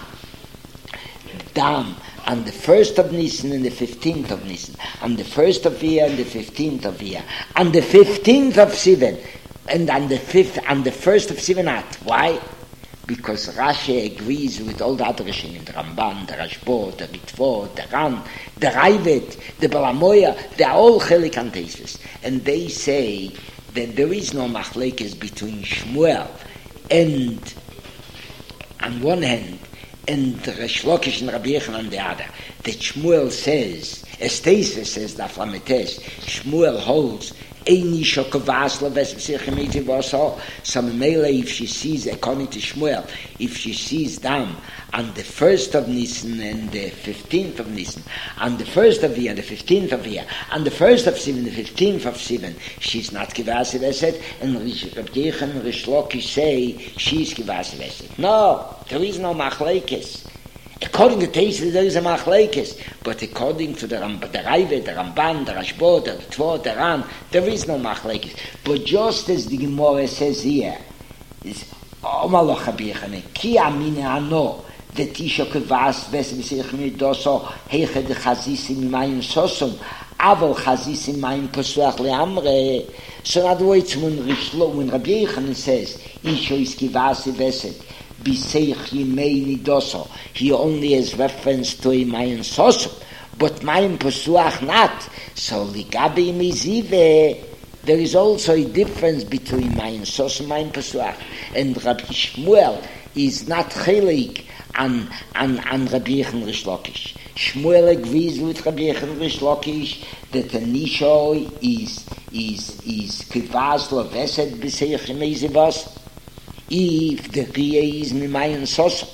on the 1st of Nisan and the 15th of Nisan, on the 1st of year and the 15th of year, on the 15th of Sivan, and on the 1st of Sivanat? Why? Because Rashi agrees with all the other Rishonim, the Ramban, the Rashbo, the Ritvo, the Ran, the Raivet, the Balamoya, they are all Chelik and Teisves. And they say that there is no machlekes between Shmuel and, on one hand, and Rish Lakish and Rabbi Yochanan on the other. That Shmuel says, as Teisves says, that Shmuel holds, so if she sees, according to Shmuel, if she sees dam on the 1st of Nisan and the 15th of Nisan, on the 1st of the year, the 15th of the year, on the 1st of Sivan, the 15th of Sivan, she's not Kivasi Veset, and Rabbi Yochanan and Rish Lakish say she's Kivasi Veset. No, there is no machlekes. According to Teisves, there is a machlekes, but according to the Raivet, the Ramban, the Rashbo, the Ritvo, the Ran, there is no machlekes. But just as the Gemara says here, is Omaloch Rabbi Yochanan, Ki Amine Ano, the Tisha Kevas Ves V'Seichmi Doso Heiche de Chazisim Mayim Sosum, Aval Chazisim Mayim Pesuach Leamre. So in other words, when Rabbi Yochanan says Isho is Kivasi Veset, he only has reference to a Mayan Sosu, but Mayan Pesuach not. So Ligabi Mizive, there is also a difference between Mayan Sosu and Mayan Pesuach. And Rabbi Shmuel is not Chilik and Rabbi Yochanan Rish Lakish. Shmuel agrees with Rabbi Yochanan Rish Lakish that the Nisho is Kivas Loveset B'Seich Mezivas, if the Riyah is Mimayan Sosa.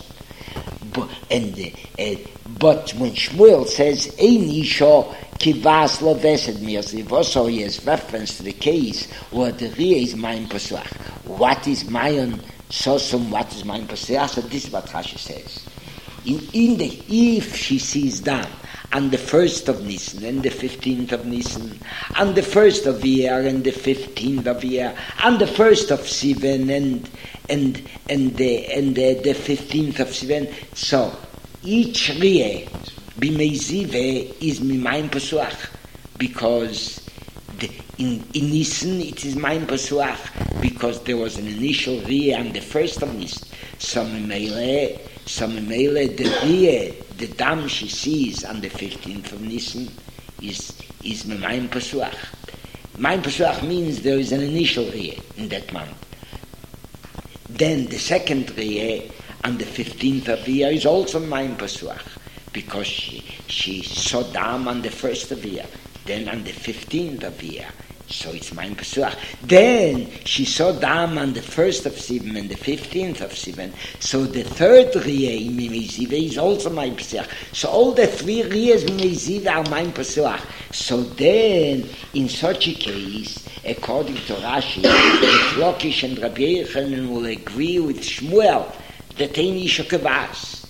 But when Shmuel says, Ein Isho Kivas Loveset Mezivas, he has reference to the case where the Riyah is Mayan Pesuach. What is Mayan Sosum, what is Mayan Pesuach? So this is what Rashi says. If she sees dam on the 1st of Nisan and the 15th of Nisan, on the 1st of year and the 15th of year, on the 1st of Sivan and the 15th of Sivan, so each Riyah b'meizive is mimayim pesuach, because in Nisan it is mayim pesuach because there was an initial Riyah on the 1st of Nisan. Some Mele, the Riyah, the dam she sees on the 15th of Nisan is Mayim Pesuach. Mayim Pesuach means there is an initial Riyah in that month. Then the second Riyah on the 15th of the year is also Mayim Pesuach, because she saw dam on the 1st of the year, then on the 15th of the year. So it's Mayim Pesuach. Then she saw dam on the 1st of Sivan and the 15th of Sivan. So the third Riyah in Mimeziva is also Mayim Pesuach. So all the three Riyahs in Mimeziva are Mayim Pesuach. So then, in such a case, according to Rashi, the Lakish and Rabbi Yochanan will agree with Shmuel that ein Isha Kavas.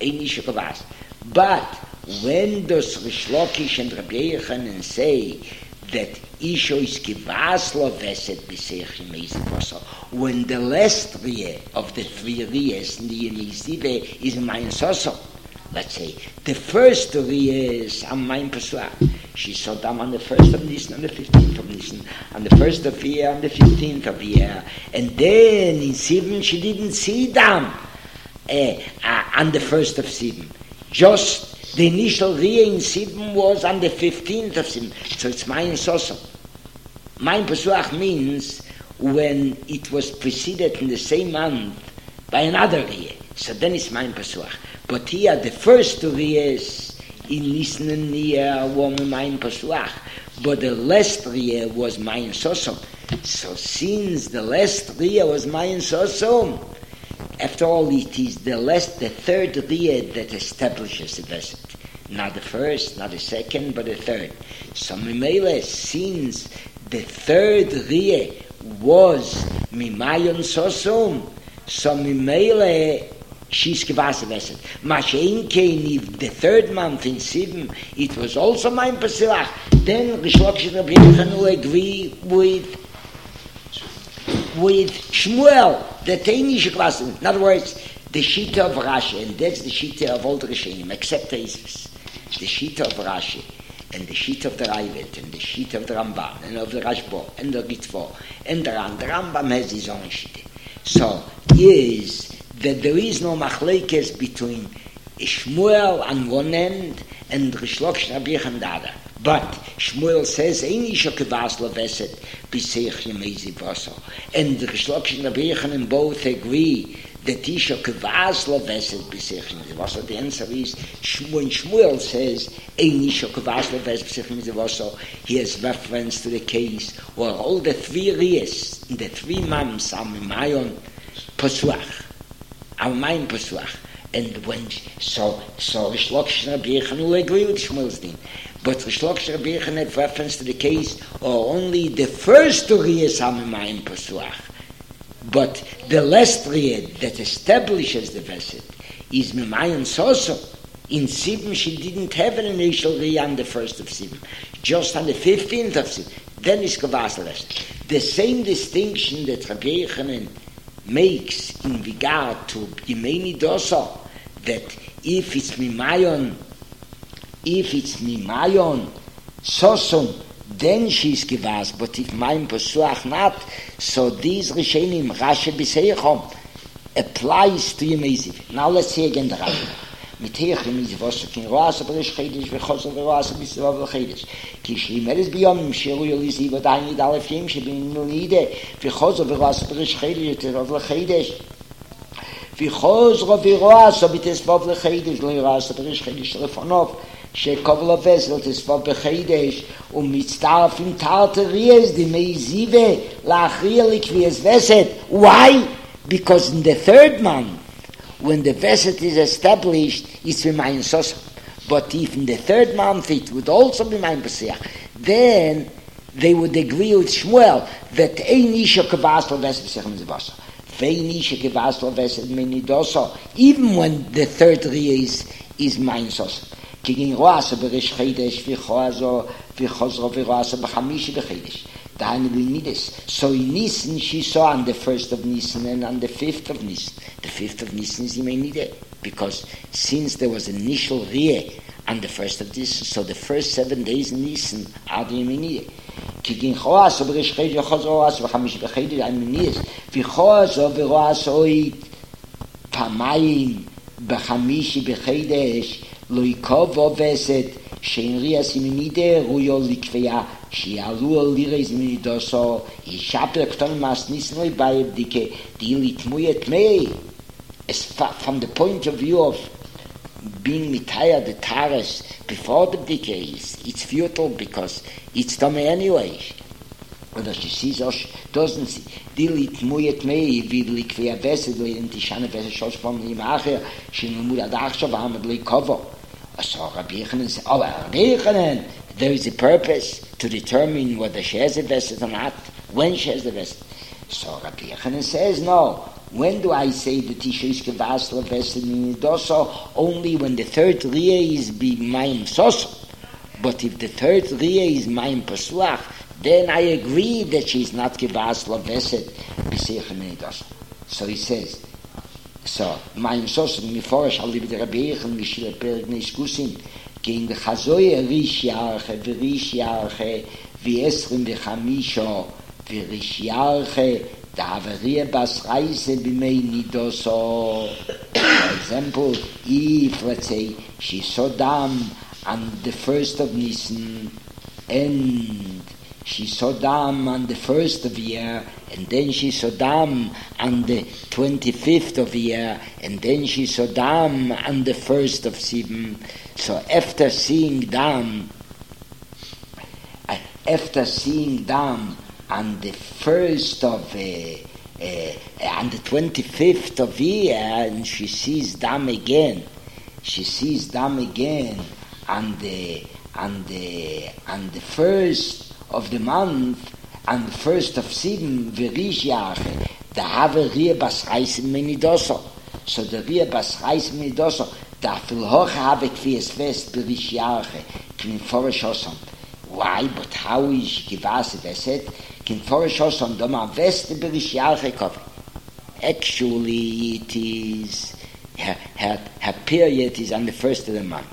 But when does Rish Lakish and Rabbi Yochanan say that Isha is Kavas lo veset b'seich yemei zivoso, when the last Riyeh of the three Riyehs in the Yemei Zive is Mayin Soso, let's say, the first Riyeh is on Mayin Pesuach. She saw them on the 1st of Nisan, on the 15th of Nisan, on the 1st of year, on the 15th of year. And then in Sivan, she didn't see them on the 1st of Sivan. Just the initial Riyah in Sivan was on the 15th of Sivan. So it's Mayin Soso. Mayin Pesuach means when it was preceded in the same month by another Riyah. So then it's Mayin Pesuach. But here, the first two Riyahs in Nisan and Niyah were Mayin Pesuach, but the last Riyah was Mayin Sosom. So since the last Riyah was Mayin Sosom, after all, it is the third Riyah that establishes the Veset. Not the first, not the second, but the third. So Mimele, since the third Riyah was Mimayon Sosom, so Mimele, she's Kavas Veset. Mashein Kein, if the third month in Sivan, it was also Mayin Pesuach, then Rish Lakish and Rabbi Yochanan agree with Shmuel, that ain't Isha Kavas. In other words, the Shita of Rashi, and that's the Shita of all the Rishonim, except Eisves. The Shita of Rashi, and the Shita of the Raivet, and the Shita of the Ramban, and of the Rashbo, and the Ritvo, and the Rambam has his own Shita. So, is that there is no machlekes between Shmuel on one end and Rish Lakish and Rabbi Yochanan on the other. But Shmuel says, "Ein Isha Kavas lo veset b'seich yemei zivoso," and Rish Lakish and Rabbi Yochanan both agree that Isha Kavas lo veset b'seich yemei zivoso. The answer is when Shmuel says, "Ein Isha Kavas lo veset b'seich yemei zivoso," he has reference to the case where all the three Riyahs, the three months are Mayin Pesuach. Mayin Pesuach, and when so Rish Lakish and Rabbi Yochanan will agree with Shmuel's din, but Rish Lakish and Rabbi Yochanan have reference to the case or only the first two Riyahs are Mayin Pesuach, but the last Riyah that establishes the Veset is Mayin Soso. In Sivan she didn't have an initial Riyah on the 1st of Sivan, just on the 15th of Sivan. Then is Kavas Veset. The same distinction that Rabbi Yochanan makes in regard to Yemei Dosa, that if it's Mimayon Sosom, then she's Kavas, but if Mayin Pesuach not, so these Rishonim, Rashi B'Seichom, applies to Yemei Ziv. Now let's see again the Rashi. מתייך למזבוס וכן רועס בריש חידש וחוזר ורועס בסבב לחידש כי שלימרס ביום שירו יוליזי ודאי ניד אלף ים שבינו נידה וחוזר ורועס בריש חידש יתרוב לחידש וחוזר ורועס בסבב לחידש לא ירועס בריש חידש לפונוב שקובל הווסל תסבב בחידש ומצטרף עם תרתריאס דמי זיבה להכריע לקביעס וסת. Why? Because in the third month when the Veset is established, it's Mayin Sosom. But if in the third month it would also be Mayin Pesuach, then they would agree with Shmuel that Ein Isha Kavas lo Veset b'seich yemei zivoso. Ve'ein Isha Kavas lo Veset b'mei nidoso, even when the third Riyah is Mayin Sosom. Kigin ro'asa b'rish chedesh v'chozro v'ro'asa b'chamishi b'chedesh. So in Nisan she saw on the 1st of Nisan and on the 5th of Nisan. The 5th of Nisan is Yemei Nideh, because since there was initial Riyah on the 1st of Nisan, so the first 7 days in Nisan are the Yemei Nideh. Kigin choas b'rish chedesh v'chozro v'ro'asa b'chamishi b'chedesh Yemei Nideh v'chozro v'ro'asa oid pamayim b'chamishi b'chedesh lo yikovo veset shein Riyas Yemei Nideh ruyo likveya שיעלו על לירז מנידוסו, ישפר קטון מעשניס נוי בדיקה, די לתמוית מי. From the point of view of being mitaya the taras before the bdika, it's futile because it's done anyway. Oder she sees or doesn't see. די לתמוית מי, wie likvea vesed, und die Shana vesed shosh vom limacher, שינמוד עד עכשיו ועמד לי קובו. So Rabbi Yochanan said, Rabbi Yochanan, there is a purpose to determine whether she has a vesed or not, when she has the vesed. So Rabbi Yochanan says, no, When do I say that Isha is Kivas Lavesed Minidoso? Only when the third Riyah is be Mayim Soso. But if the third Riyah is Mayim Pasuach, then I agree that she is not Kivas Lavesed B'Seich Minidoso. So he says, so Mayim Soso Miforish Alib de Rabbeich Mishil Perek Neiskusim King Chazoy Rish Yarche V'Rish Yarche V'Esrim V'Chamisho V'Rish Yarche Da'averia Bas Reise B'Mei Nidoso. For example, if, let's say, she saw Dam on the 1st of Nisan, and she saw Dam on the 1st of year, and then she saw Dam on the 25th of year, and then she saw Dam on the 1st of Sivan. So after seeing Dam on the 1st of on the 25th of year, and she sees Dam again. She sees Dam again on the 1st of the month, on the 1st of Sivan, V'Rish Yarche, the have Riyah Bas Reis Menidoso. So the Riyah Bas Reis Menidoso, da fil hoch have Kvies Fest B'Rish Yarche, Kvin Forish Osom. Why? But how is she Kivas Veset? Kvin Forish Osom, Doma Vest B'Rish Yarche Kovi. Actually, it is, her period is on the 1st of the month.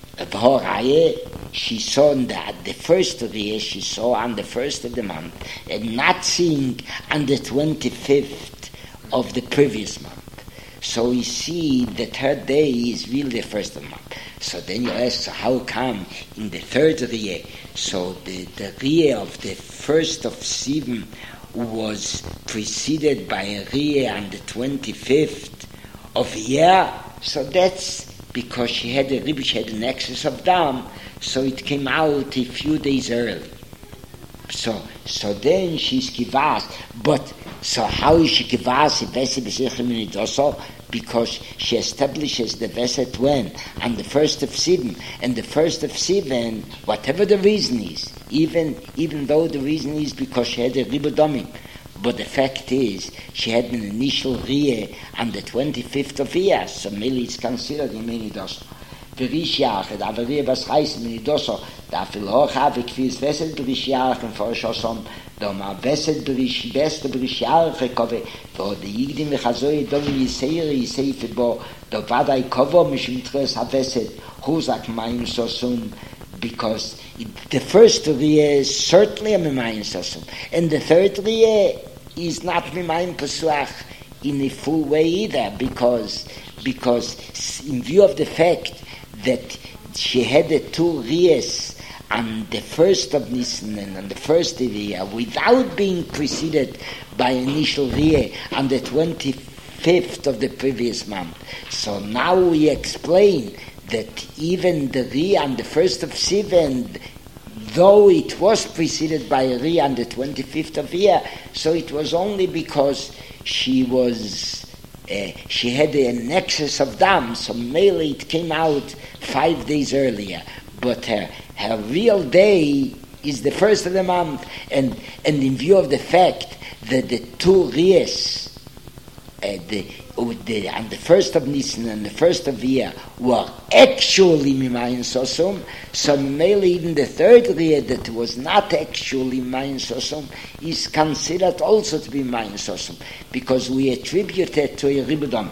She saw that the first Riyah she saw on the 1st of the month, and not seeing on the 25th of the previous month. So we see that her day is really the 1st of the month. So then you ask, so how come in the third Riyah? So the Riyah of the 1st of Sivan was preceded by a Riyah on the 25th of year. So that's because she had an excess of Dam, so it came out a few days early. So then she's Kivas. But so how is she Kivas? Because she establishes the Veset when? On the 1st of Sivan. And the 1st of Sivan, whatever the reason is, even though the reason is because she had a Ribodomim, but the fact is, she had an initial Riyah on the 25th of Iyar, so merely it's considered in Menidoso. V'Rish Yarche, da Riyah Bas Reis Menidoso, da fil hoch have Kvies Veset B'Rish Yarche, and Forish Osom, da ma Veset B'Rish Yarche Kove, da de Yigdim V'Chazoy Dom Yiseife Bo, da Vadai Kovo Mishim Tres HaVeset, Chuzak Mayim Sosum, because the first Riyah is certainly a Mimayim Sosum, and the third Riyah is not Mimayim Pesuach in a full way either, because in view of the fact that she had the two Riyahs on the 1st of Nisan and on the 1st of Riyah without being preceded by initial Riyah on the 25th of the previous month. So now we explain that even the Riyah on the 1st of Sivan, though it was preceded by a Riyah on the 25th of year, so it was only because she had an excess of Dam, so mainly it came out 5 days earlier. But her real day is the 1st of the month, and in view of the fact that the two Riyahs, on the 1st of Nisan and the 1st of Iyar were actually Mimayim Sosum, so mainly even the third Riyah that was not actually Mimayim Sosum is considered also to be Mimayim Sosum, because we attribute it to a Ribudom.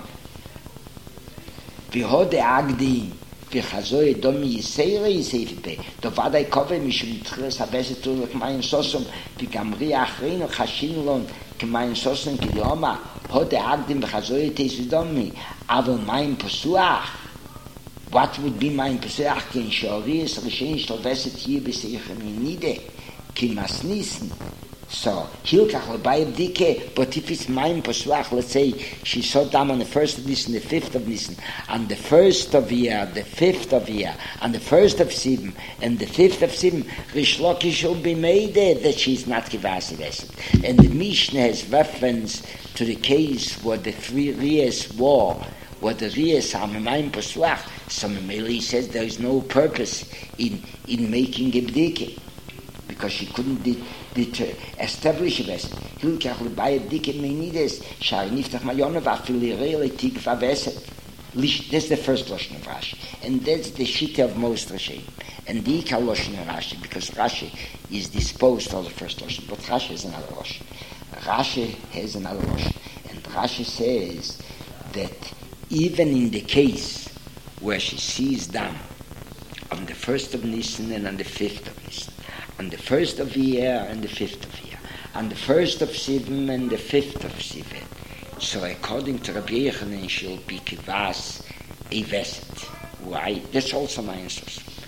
V'hode Agdi v'chazoy Dom Yiseife the Vadai Kove Mishum Tchilas HaVeset to Mimayim Sosum v'gamri Achreinu Chashinlon Mimayim Sosum K'Yoma Hode Agdim v'chazoy Teizudomi Aval Mayim Pesuach. What would be Mayim Pesuach? Ken Shoris Rishen Shloveset Hier B'Seichem Yinide Ki Mas Nissen. So Hilkach L'Bayib Dike. But if it's Mayim Pesuach, let's say she saw Dam on the 1st of Nisan, the 5th of Nisan, on the 1st of Iyar, the 5th of Iyar, on the 1st of Sivan, and the 5th of Sivan, Rish Lakish will be made that she's not Kivasi Veset. And the Mishnah has reference to the case where the three Riyahs were, where the Riyahs are Mimayim Pesuach. So Mameli says there is no purpose in making a bdike, because she couldn't to establish a vessel. Hilkach lebay dike menides, shar niftach mayonov afili relative vaveset. That's the first Lashon of Rashi. And that's the Shitta of most Rashi. And the Ikar Lashon of Rashi, because Rashi is disposed to the first Lashon, but Rashi has another Lashon. Rashi has another Lashon. And Rashi says that even in the case where she sees Dam on the 1st of Nisan and on the 5th of Nisan, on the 1st of Iyar and the 5th of Iyar, on the 1st of Sivan and the 5th of Sivan, so according to Rabbi Yochanan, she'll be kivas a veset. Why? That's also my answer.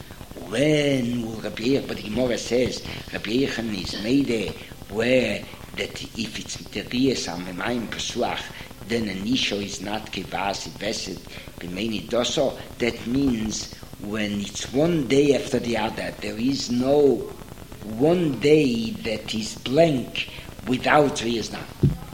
When will Rabbi Yochanan, but the Gemara says, Rabbi Yochanan is made where that if it's the Riyas Amemayim Pesuach, then an Isha is not kivas a veset, b'meini doso. That means when it's one day after the other, there is no one day that is blank without Riyas Dam.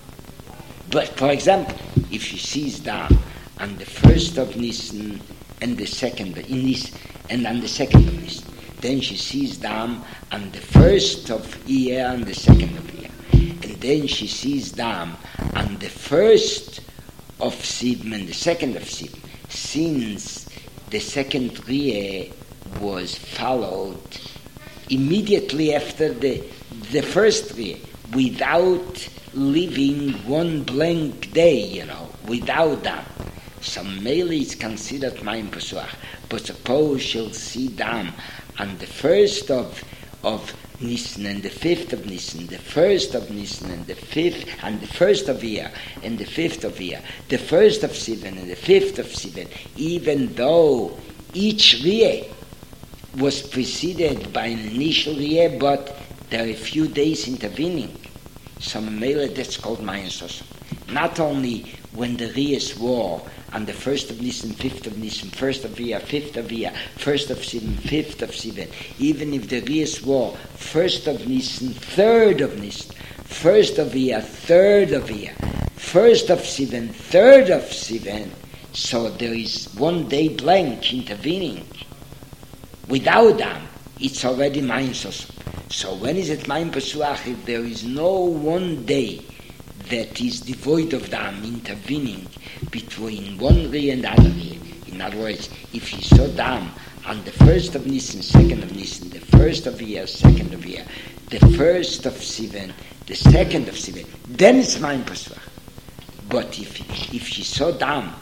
But, for example, if she sees Dam on the 1st of Nisan and the 2nd in Nisan, and on the 2nd of Nisan, then she sees Dam on the 1st of Iyar and the 2nd of Iyar, and then she sees Dam on the 1st of Sivan and the 2nd of Sivan, since the 2nd Riyah was followed immediately after the 1st Riyah, without living one blank day, without Dam. So Mele is considered Mayim Pesuach. But suppose she'll see Dam on the 1st of Nisan and the 5th of Nisan, the 1st of Nisan and the 5th, and the 1st of Iyar and the 5th of Iyar, the 1st of Sivan and the 5th of Sivan, even though each Riyah was preceded by an initial Riyah, but there are a few days intervening. So Mele, that's called Mayan Sosam. Not only when the Riyas war on the 1st of Nisan, 5th of Nisan, 1st of Iyar, 5th of Iyar, 1st of Sivan, 5th of Sivan, even if the Riyas war 1st of Nisan, 3rd of Nisan, 1st of Iyar, 3rd of Iyar, 1st of Sivan, 3rd of Sivan, so there is one day blank intervening. Without them, it's already Mayan Sosam. So when is it Mayim Pesuach if there is no one day that is devoid of Dam intervening between one Riyah and the other Riyah? In other words, if you saw Dam on the 1st of Nisan, 2nd of Nisan, the 1st of Iyar, 2nd of Iyar, the 1st of Sivan, the 2nd of Sivan, then it's Mayim Pesuach. But if she saw Dam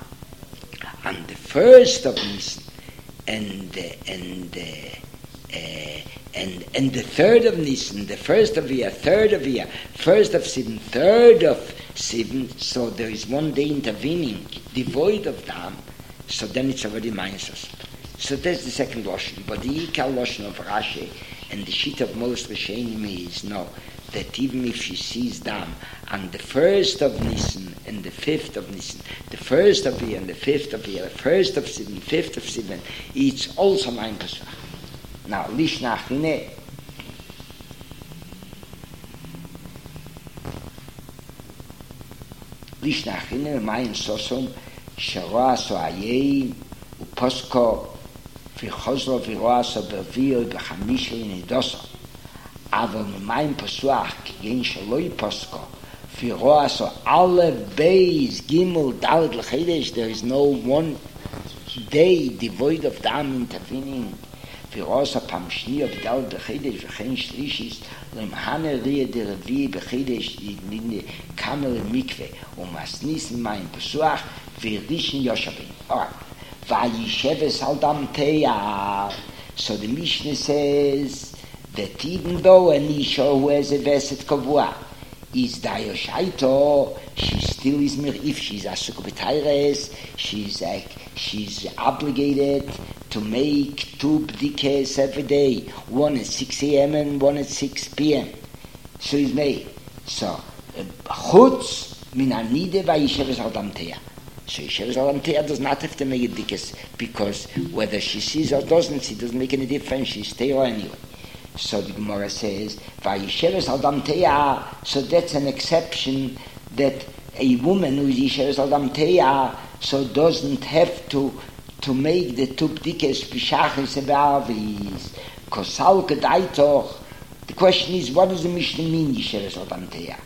on the 1st of Nisan and the 3rd of Nisan, the 1st of Iyar, 3rd of Iyar, 1st of Sivan, 3rd of Sivan, so there is one day intervening, devoid of Dam, so then it's already minus. So that's the second Lashon. But the Ikar Lashon of Rashi and the sheet of most Rishonim is that even if she sees Dam on the 1st of Nisan and the 5th of Nisan, the 1st of Iyar and the 5th of Iyar, the 1st of Sivan, 5th of Sivan, it's also Mayim Pesuach. Now, Lishna Achine. Lishna Achine, Mayim Sosum, Sharoa Soayei, Uposko, Fichozlo, Viroa, Sobervio, Bechamisho, Nidoso. Aber Mayim Pesuach, Gen Shaloi Posko, Viroa, So Aleph, Beis, Gimel, Dalet, Lechedesh, there is no one day devoid of Dam intervening. Virosa Pamshni of Dal Bechidesh, Vechen Shlishis, Lemhane Ria de Revi Bechidesh, in Kamel Mikve, Masnis Mayim Pesuach, Virishin Yoshavim. Alright. Vayisheves Aldam Teya. So the Mishnah says that even though an Isha who has a Veset Kavua is Dayoshaito, she still is mir. If she's Asuk B'Tayres, she's obligated to make two bdikes every day, one at 6 a.m. and one at 6 p.m. So it's made. So, chutz min anide vayisheves al damteya. So Yisheves al damteya does not have to make bdikes, because whether she sees or doesn't see doesn't make any difference. She's stale anyway. So the Gemara says vayisheves al damteya. So that's an exception that a woman who is Yisheves al damteya so doesn't have to make the two bdikes b'shachis and b'arvis. Kosal kedaitoch The question is, what does the Mishnah mean, Yesheves Adam Te'ah?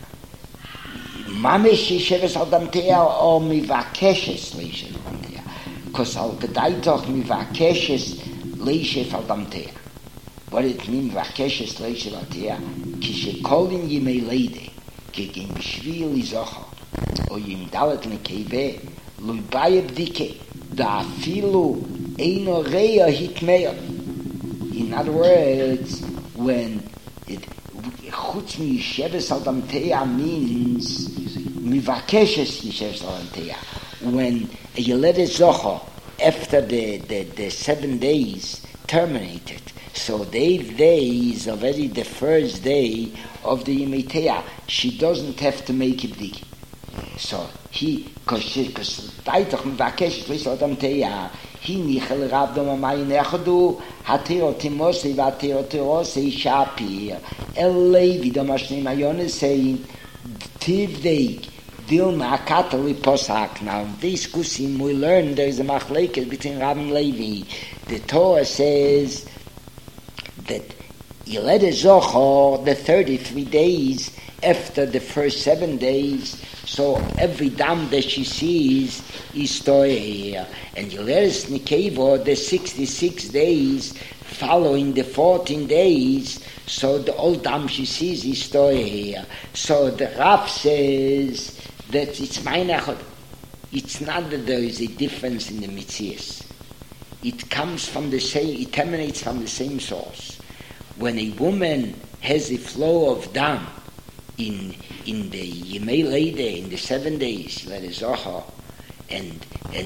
Mamish Yesheves Adam Te'ah or Mivakeshes Leishev Adam Te'ah? Because Al Gedaitoch Mivakeshes Leishev Adam Te'ah. What it means, Mivakeshes Leishev Adam Te'ah? Kishekolin Yimei Leide, Kegin Bishvil Izocha, O Yim Dalet Nekeve, Lubayeb Dike, Da Afilu Eino Reya Hitmeya. In other words, when Chutz mi Yesheves Adam Te'ah means Mivakeshes Yesheves Adam Te'ah. When a Yeledet Zocha, after the 7 days terminated, so the 8th day is already the first day of the Yemei Te'ah, she doesn't have to make it big. So because Taitoch Mivakeshes Yesheves Adam Te'ah, he nichel Rav Doma Mayin Echadu, Hateo Timosei Vateo Teosei Shapir, Levi Doma Shnei Mayones saying, Tivdeik, Dilma Akatali Posak. Now, in this Kusim we learn there is a machlekes between Rav and Levi. The Torah says that Yeledet Zochor, the 33 days after the first 7 days, so every dam that she sees is Toeh. And Yeledes Nikeva, the 66 days following the 14 days, so the old dam she sees is Toeh. So the Rav says that it's Meinachot. It's not that there is a difference in the Mitzias. It comes from the same, it emanates from the same source. When a woman has a flow of dam in the Yemei Leide, in the 7 days, let it Zohar, and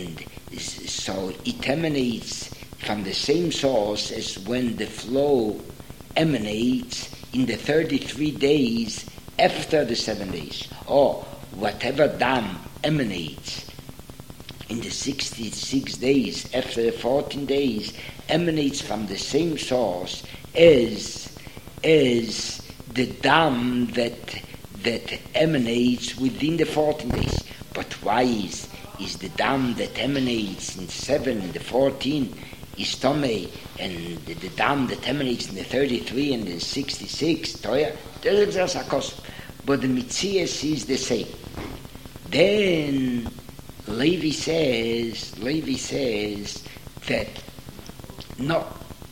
so it emanates from the same source as when the flow emanates in the 33 days after the 7 days, or whatever dam emanates in the 66 days after the 14 days emanates from the same source as the dam that emanates within the 14 days. But why is the dam that emanates in 7, the 14 is Tomei, and the dam that emanates in the 33 and the 66 Toya? But the Mitzias is the same. Then Levi says that no,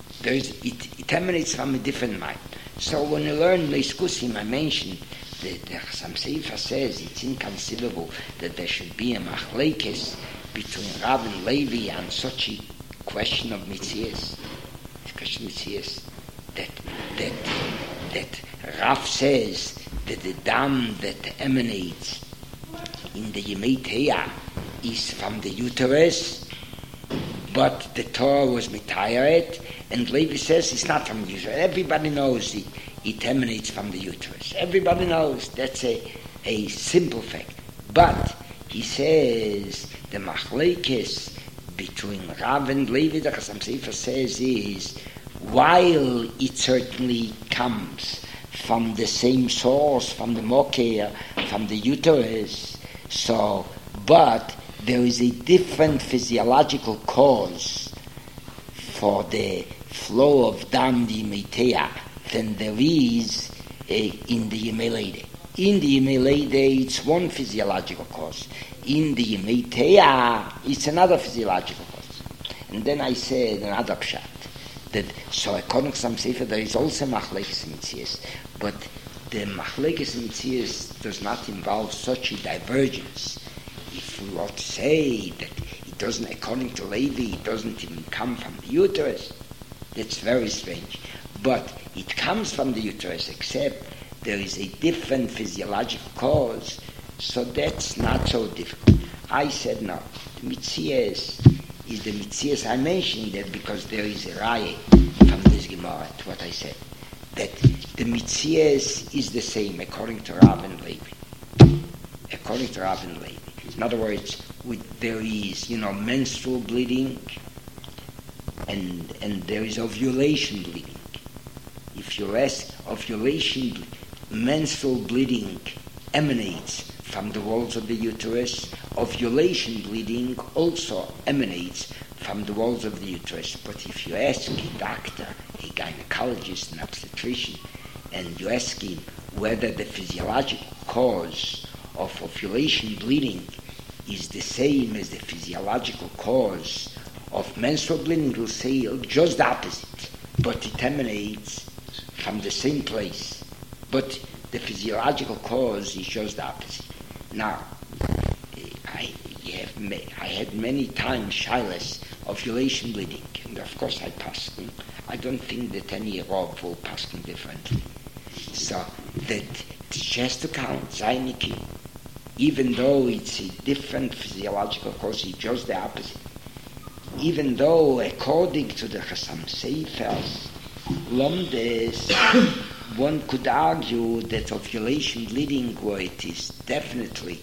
it emanates from a different mind. So when you learn Leiskusim, I mentioned that the Chassam Seifa says it's inconceivable that there should be a machlekes between Rav and Levi on such a question of Mitzias. That Rav says that the dam that emanates in the Yemei Te'ah is from the uterus, but the Torah was mitayaret, and Levi says it's not from the uterus. Everybody knows it emanates from the uterus. Everybody knows that's a simple fact. But he says the machlekes between Rav and Levi, the Chassam Seifa says, is while it certainly comes from the same source, from the Mokeh, from the uterus, so, but there is a different physiological cause for the flow of dam the Yemei Te'ah than there is in the Yemei Leide. In the Yemei Leide, it's one physiological cause. In the Yemei Te'ah, it's another physiological cause. And then I said another pshat, that so according to some sefer there is also machlekes mitzias, but the machlekes mitzias does not involve such a divergence. If we were to say that it doesn't, according to Levi, it doesn't even come from the uterus, that's very strange. But it comes from the uterus, except there is a different physiological cause, so that's not so difficult. I said no. The mitzias is the mitzias. I mentioned that because there is a raya from this Gemara to what I said, that the mitzias is the same according to Rav and Levi. According to Rav and Levi. In other words, there is, menstrual bleeding and there is ovulation bleeding. If you ask, menstrual bleeding emanates from the walls of the uterus. Ovulation bleeding also emanates from the walls of the uterus. But if you ask a doctor, a gynecologist, an obstetrician, and you ask him whether the physiological cause of ovulation bleeding is the same as the physiological cause of menstrual bleeding, he'll say just the opposite, but it emanates from the same place. But the physiological cause is just the opposite. Now, I had many times shilas ovulation bleeding, and of course I passed them. I don't think that any Rav will pass them differently. So that just to count Zainiki, even though it's a different physiological cause, it's just the opposite. Even though, according to the Chassam Seifers, Lomdes, one could argue that ovulation bleeding, where it is definitely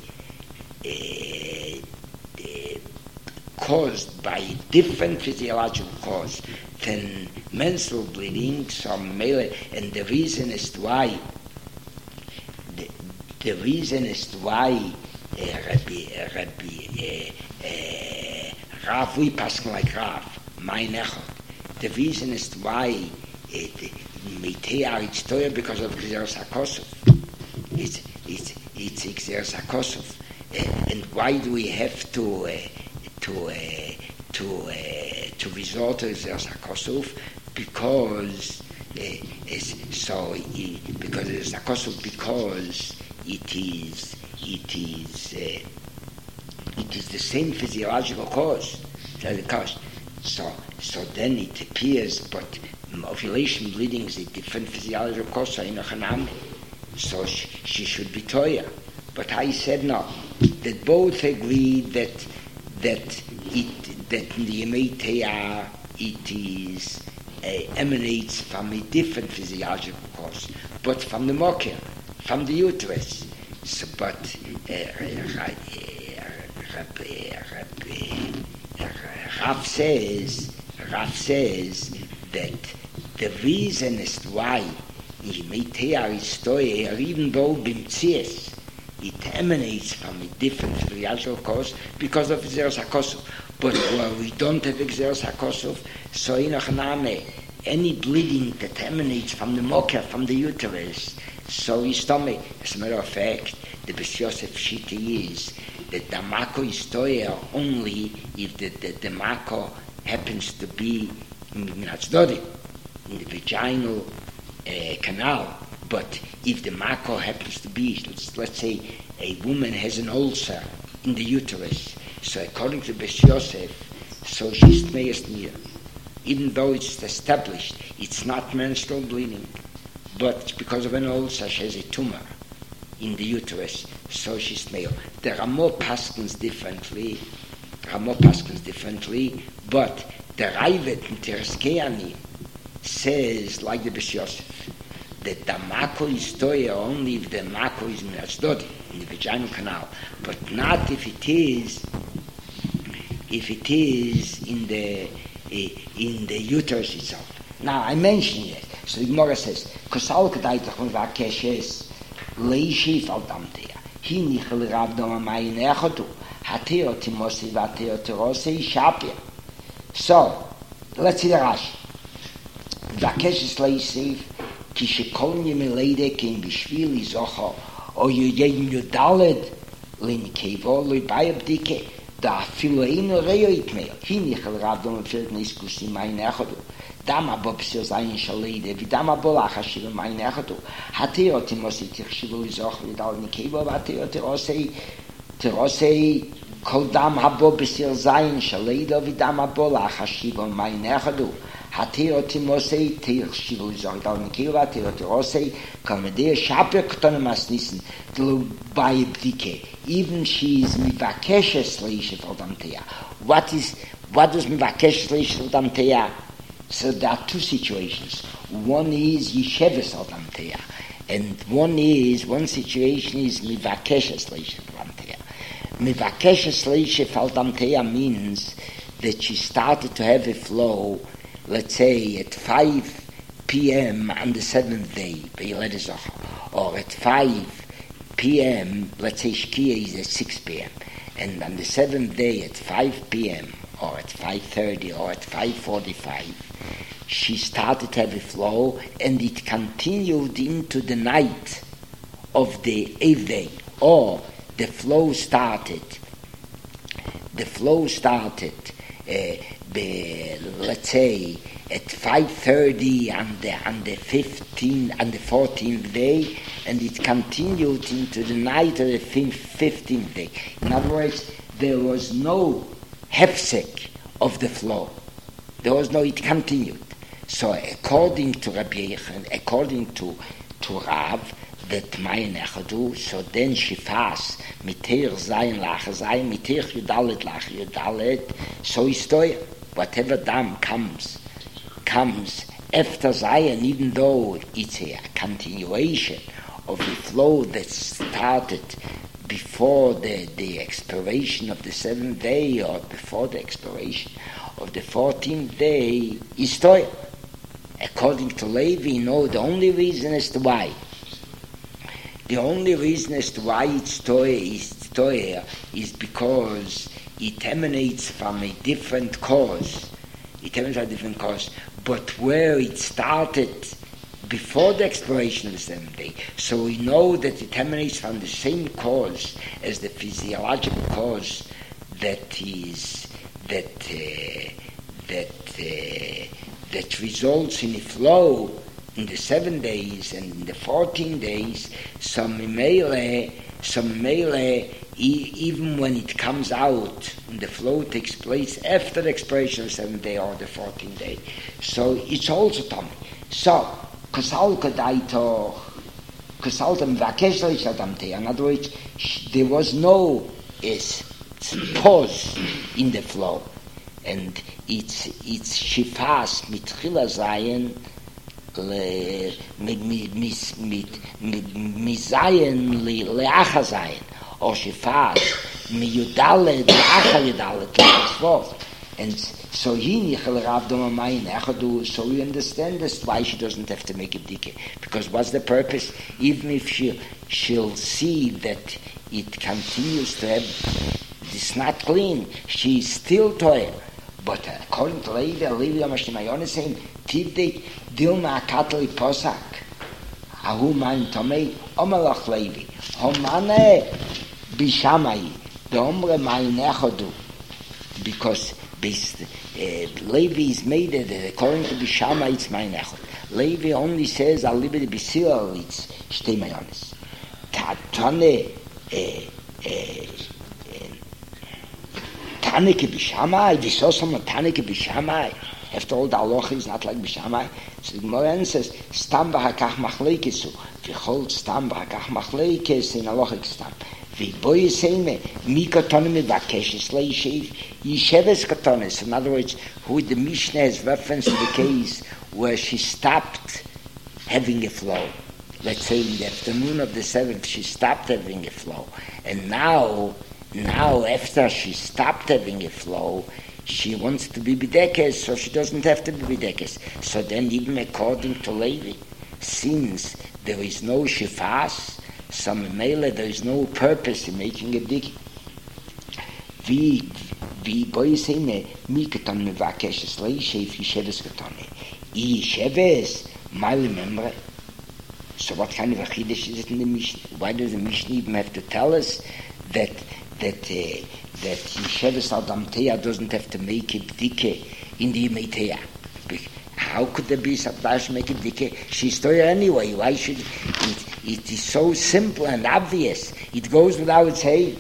caused by a different physiological cause than menstrual bleeding, and the reason as to why Rav, we pass like Rav, my nechot. The reason as to why it's because of Gzeres HaKosov. It's Gzeres HaKosov. And why do we have to resort to Gzeres HaKosov? Because Gzeres HaKosov, because it is the same physiological cause. So then it appears, but ovulation bleeding is a different physiological cause, so she should be toya. But I said no, that both agree that in the Yemei it is emanates from a different physiological cause, but from the mokia, from the uterus. So, but Rav says that the reason is why Yemei is toya, even though b'mtzias it emanates from a different physiological cause because of Gzeres HaKosov. But where we don't have Gzeres HaKosov, so any bleeding that emanates from the mocha, from the uterus, so is tummy. As a matter of fact, the Beis Yosef Shita is that the mako is toya only if the mako happens to be in the vaginal canal. But if the mako happens to be, let's say a woman has an ulcer in the uterus, so according to Beis Yosef, so she's tmeis near. Even though it's established, it's not menstrual bleeding, but because of an ulcer, she has a tumor in the uterus, so she's tmeis. There are more paskins differently, but the Raivet in Teres Keani says, like the Beis Yosef, that the mako is toya only if the mako is in the vaginal canal, but not if it is in the uterus itself. Now I mentioned it. So the Gemara says, "Kosal kadaitach mevakeshes leishif al damteya. He nichel rav dama mayin echotu hateo timosi vateo terosei shapia." So let's see the Rashi. Vakeshes leishif. כשכל ימי לידה כן בשביל לזוכה או ידעים יודלת לנקבו לא יביא בדיקה da אפילו אינו ראיות mehr הניח על רב דום אפשרת נסקוסים מים אחדו דם הבא בסיר זין של לידה ודם הבא לחשיב מים אחדו התיאות מוסי תחשיבו לזוכה לדל נקבו והתיאות תרוסי כל דם הבא בסיר זין של לידה ודם הבא לחשיב מים אחדו Hateo Timosei Tirshivul Zordal Nikiva, Teotirosei, Kalmedea Shapir Ktonomas Nissen, Dlubai Bdike. Even she is Mivakeshes Leisha Faldamtea. What does Mivakeshes Leisha Faldamtea? So there are two situations. One is Yesheves Faldamtea, and one situation is Mivakeshes Leisha Faldamtea. Mivakeshes Leisha Faldamtea means that she started to have a flow, let's say at 5 p.m. on the 7th day, or at 5 p.m., let's say Shkia is at 6 p.m., and on the 7th day at 5 p.m., or at 5:30, or at 5:45, she started heavy flow, and it continued into the night of the 8th day, or the flow started. Let's say at 5:30 on the 14th day, and it continued into the night of the 15th day. In other words, there was no hefsek of the flow. It continued. So according to Rabbi Yechon, according to Rav, that mein echadu, so then she fast mitich zayin lach zayin mitich yudalet lach yudalet, so is toy. Whatever dam comes after zayin, even though it's a continuation of the flow that started before the expiration of the 7th day, or before the expiration of the 14th day, is toy. According to Levi, the only reason as to why. The only reason as to why it's toya is because it emanates from a different cause. But where it started before the expiration of the 7th day, so we know that it emanates from the same cause as the physiological cause that results in a flow in the 7 days and in the 14 days. Some melee, even when it comes out, and the flow takes place after the expiration of the 7th day or the 14th day. So it's also tummy. So, in other words, there was no pause in the flow, and it's shifas mitchila zayin mizayin leacha zayin, or shifas miyudalet leacha yudalet, and so so we understand this, why she doesn't have to make a dike, because what's the purpose? Even if she'll see that it continues to have, it's not clean, she's still toil. But according to Levi Amashtimayon is saying, Tivdik Dilma Katli Posak, Ahu Man Tomei, Omalach Levi, Homane Bishamai, the Omre Mai Nechodu, because Levi is made it, according to Bishamai, it's Mai Nechod. Levi only says, Al Libe de Bisil, it's Shtei Mayonis. Tatane, Taneke Bishamai, we saw some Taneke Bishamai. After all, the halacha is not like Bishamai. So the Gemara says, Stam b'hakach machleikisu. V'chol stam b'hakach machleikis in halacha stam. V'boy seime, mi katonim v'akeshes leishiv, yisheves katonis. In other words, who the Mishnah has reference to the case where she stopped having a flow. Let's say in the afternoon of the 7th, she stopped having a flow. And now after she stopped having a flow, she wants to be bidekes, so she doesn't have to be bidekes. So then, even according to Levi, since there is no shifas, some mele, there is no purpose in making a dik. Vi boy sayne mi ketan mevakeshes leishev yisheves ketane. Yisheves, my remember. So what kind of a chiddush is it in the Mishnah? Why does the Mishnah even have to tell us that Yesheves Adam Teya doesn't have to make a bdike in the Yemei? How could there be Sabbash make a bdike? She's Toya anyway. Why should it is so simple and obvious. It goes without saying.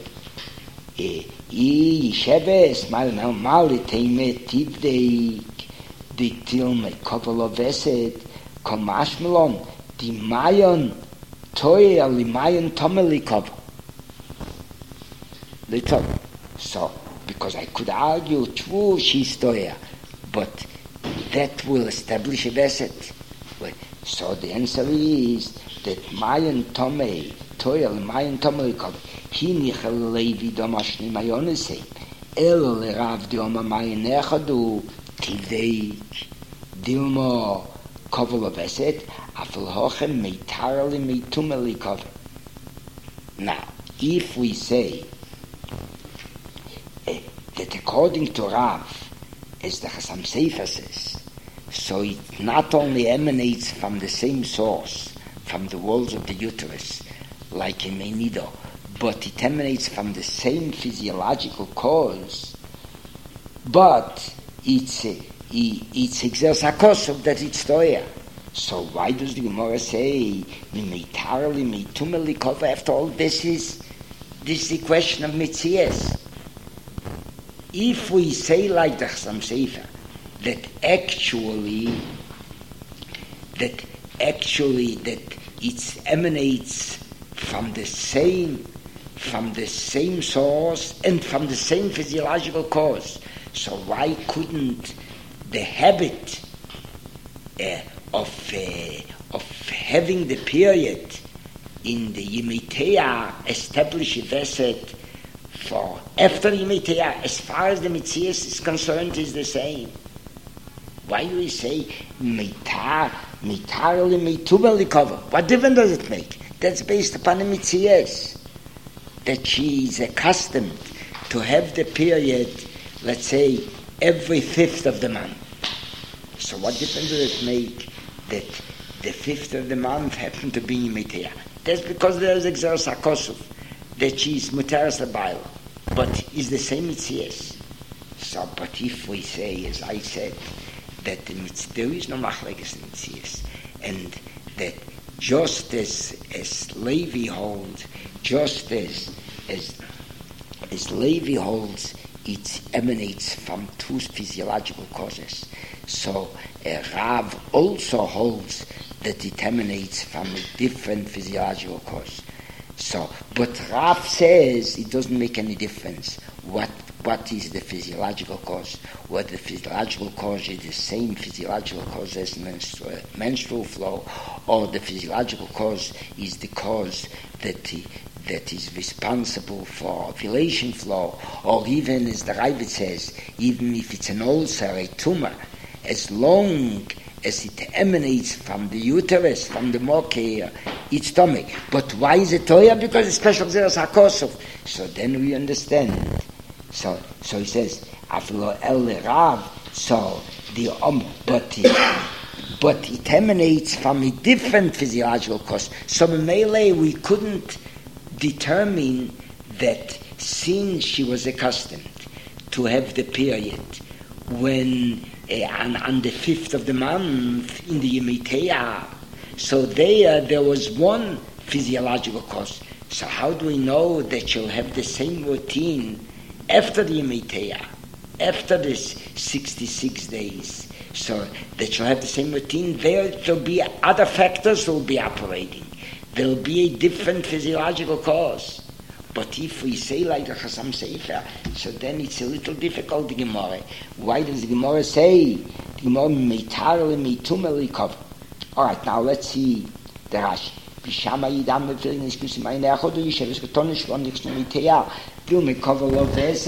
Yesheves Mali Teime Tivdeik Diktil Me Kovel of Esed Komashmelon Di Mayon Toya Limayon Tomeli Kovel. So, because I could argue, true, she's Toya, but that will establish a Veset. So the answer is that Mayan Tomei, Toya, Mayan Tomei, Hini Levi Domashni Mayonese, El Rav Dioma Mayan Echadu, Tiveik, Dilmo, Kovel of Veset, Afel Hochem, Meitarali, Meitumeli Kovel. Now, if we say that according to Rav, as the Chasam Sefer says, So it not only emanates from the same source, from the walls of the uterus, like a menido, but it emanates from the same physiological cause, but it's exerts a kosov that it's toya. So why does the Gemara say meitarli meitumeli cover? After all, this is the question of mitzias. If we say like the Chassam Sefer that actually it emanates from the same source and from the same physiological cause, so why couldn't the habit of having the period in the Yemitea establish a Veset for after Yemitea, as far as the Mitzias is concerned, is the same? Why do we say Meitar cover? What difference does it make? That's based upon the Mitzias, that she is accustomed to have the period, let's say, every 5th of the month. So what difference does it make that the 5th of the month happened to be Yemitea? That's because there is exerts akosuf, that she is muteras l'bayla, but is the same mitzias. So, but if we say, as I said, that there is no machlekes in mitzias, and that just as Levi holds, just as Levi holds, it emanates from two physiological causes. So Rav also holds that it emanates from a different physiological cause. So, but Rav says it doesn't make any difference what is the physiological cause. What the physiological cause is the same physiological cause as menstrual flow, or the physiological cause is the cause that is responsible for ovulation flow, or even as the Ravid says, even if it's an ulcer, a tumor, as long as it emanates from the uterus, from the mokeh, it's stomach. But why is it toya? Because it's special zeros hakosov. So then we understand. So he says, aflo el rav. So but it emanates from a different physiological cause. So in Melee we couldn't determine that since she was accustomed to have the period when on the 5th of the month in the Yemitea, so there was one physiological cause. So how do we know that she'll have the same routine after the Yemitea, after this 66 days? So that she'll have the same routine. There'll be other factors will be operating. There'll be a different physiological cause. But if we say like the Chassam Sefer, so then it's a little difficult, the Gemara. Why does the Gemara say, the Gemara meitarli meitumeli cover? Alright, now let's see the Rashi. Bishama yidam mefilin iskusim ayin echodu yishev eskutonish shlom nichshnu meitea dil mekover lo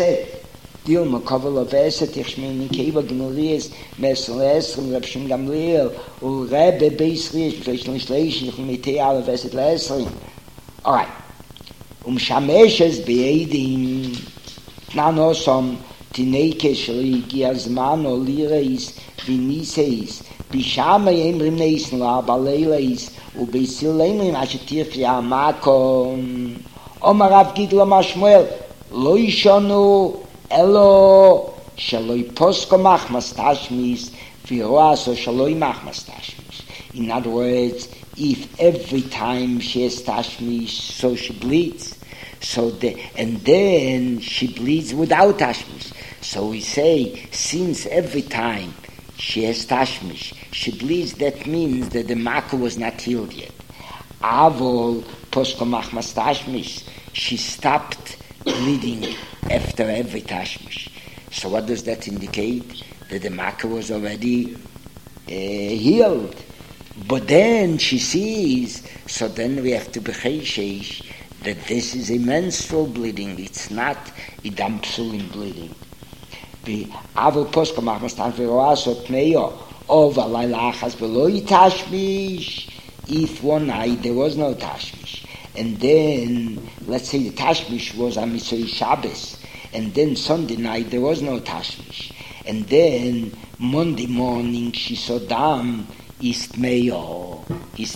veset tichshmin nikeva gnolies mesleesrim lepshim gamliel urebe beisrish b'feishon shleish nichshnu meitea lo veset leesrim. Alright. Shameshes be'edim tnanosom tineke shli giazman o lireis viniseis bishama yemrim neisen la baleis u beisilemrim ashetir fi amakom Omar Rav Gidlo Mashmuel lo yishonu elo shaloi posko machmas tashmis v'roaso shaloi machmas tashmis. In other words, if every time she has tashmish, so she bleeds. And then she bleeds without tashmish. So we say, since every time she has tashmish, she bleeds, that means that the makkah was not healed yet. Avol posko machmas tashmish, she stopped bleeding after every tashmish. So what does that indicate? That the makkah was already healed. But then she sees, so then we have to be chayshish that this is a menstrual bleeding, it's not a dampsulim bleeding. The avol posko machmas tanveroasot meyo over lailachas below tashmish. If one night there was no tashmish, and then let's say the tashmish was on Mitzvah Shabbos, and then Sunday night there was no tashmish, and then Monday morning she saw dam ist meo,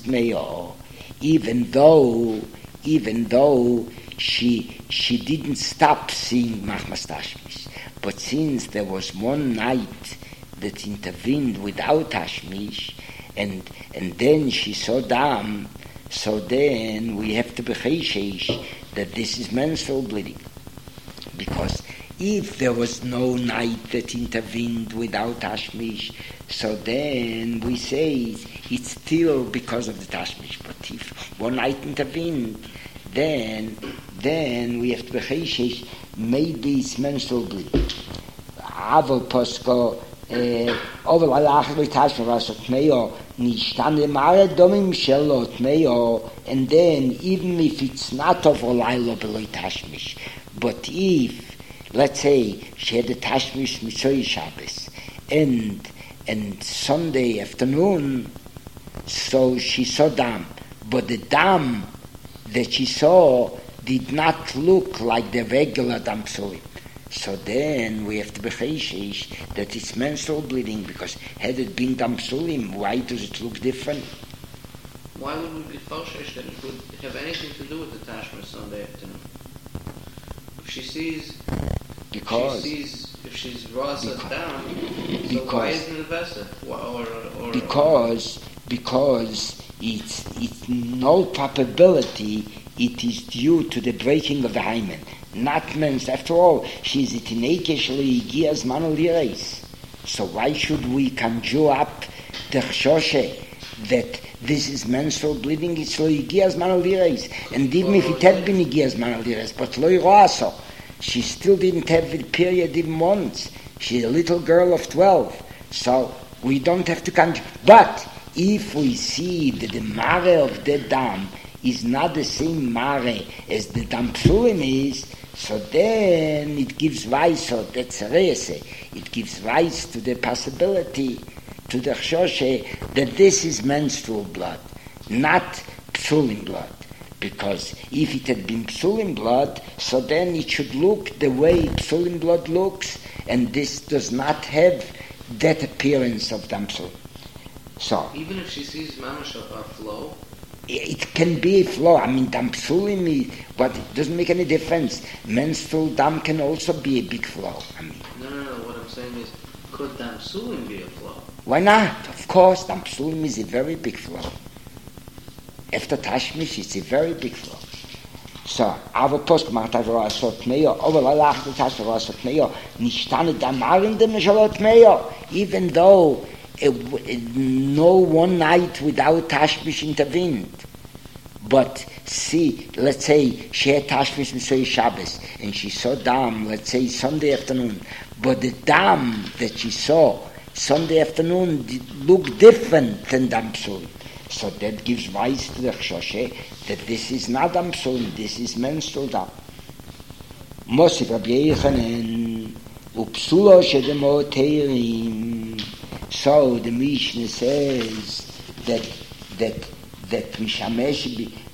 even though she didn't stop seeing Machmas Tashmish. But since there was one night that intervened without Tashmish, and then she saw dam, so then we have to be chayshish that this is menstrual bleeding. Because if there was no night that intervened without Tashmish, so then we say it's still because of the Tashmish. But if one night intervened, then we have to be chayshish, maybe it's menstrual bleeding. Aval Posko, Oval Allah Tashmish Tmeo, Nishtane Mare Domim Shelo Tmeo, and then even if it's not of Olaylo below Tashmish, but if, let's say, she had a Tashmish Mitzvah Shabbos, and Sunday afternoon, so she saw dam, but the dam that she saw did not look like the regular dam psulim. So then we have to be chayshish that it's menstrual bleeding, because had it been dam psulim, why does it look different? Why would we be chayshish that it would have anything to do with the Tashmish Sunday afternoon? If she's rasa down, so why isn't it vested? Because it's no probability it is due to the breaking of the hymen. Not means, after all, she's a teenager, Gias Manoliris. So why should we conjure up the chshoshe that this is menstrual bleeding? It's Gias Manoliris. And even if it had been Gias Manoliris, but Loi Roaso, she still didn't have the period even once. She's a little girl of 12. So we don't have to conjure. But if we see that the mare of the dam is not the same mare as the dam psulim is, so then it gives rise, so that's a reise, it gives rise to the possibility, to the chshoshe, that this is menstrual blood, not psulim blood. Because if it had been psulim blood, so then it should look the way psulim blood looks, and this does not have that appearance of dam psulim. So even if she sees mamash a flow, it can be a flow. I mean, dam psulim, but it doesn't make any difference. Menstrual dam can also be a big flow. I mean, no. What I'm saying is, could dam psulim be a flow? Why not? Of course, dam psulim is a very big flow. After Tashmish, it's a very big flow. So, aber post macht also sot mehr, aber Allah hat sot mehr, nicht stand da machen dem sot mehr, even though no one night without Tashmish intervened. But see, let's say she had Tashmish Mitzvah Shabbos, and she saw dam, let's say Sunday afternoon, but the dam that she saw Sunday afternoon looked different than dam psulim. So that gives rise to the chshoshe that this is not dam psulim, this is menstrual dam. Mosif Rabbi Yechanan upsulo shedemo teirim. So the Mishnah says that mishamesh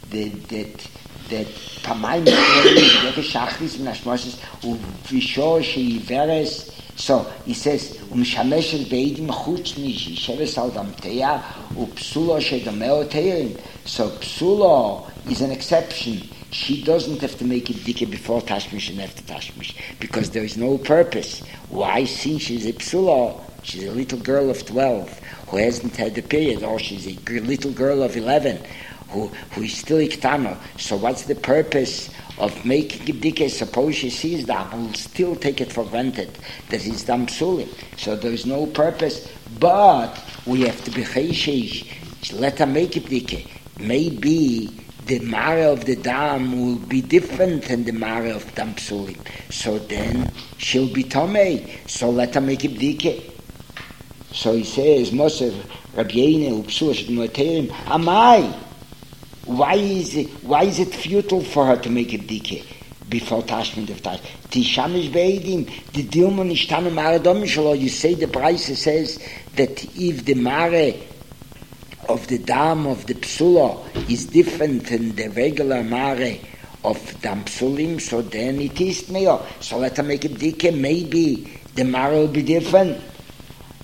that pamayim the shachris nashmoses uvisho sheiveres. So he says mishamesh beidim chutz mishi sheves al damteya upsulo shedemo teirim. So psulo is an exception. She doesn't have to make a dike before Tashmish and after Tashmish, because there is no purpose. Why? Since she's a psulo, she's a little girl of 12 who hasn't had a period, or she's a little girl of 11 who is still iktano. So what's the purpose of making a dike? Suppose she sees that, we'll still take it for granted that it's dam psulim. So there is no purpose, but we have to be chayshish. Let her make a dike. Maybe the mare of the dam will be different than the mare of dam psulim. So then she'll be tomei. So let her make a bdike. So he says, Moshe, Rabbi Yeine, Upsula Shedmoterim, Amai. Why is it futile for her to make a bdike before Tashmid of Tash? Tishamish Beidim, the Dilma Nishtanu Mare Domishalo. You say the Braise says that if the mare of the dam of the psula is different than the regular mare of dam psulim, so then it is meo. So let her make a dike, maybe the mare will be different.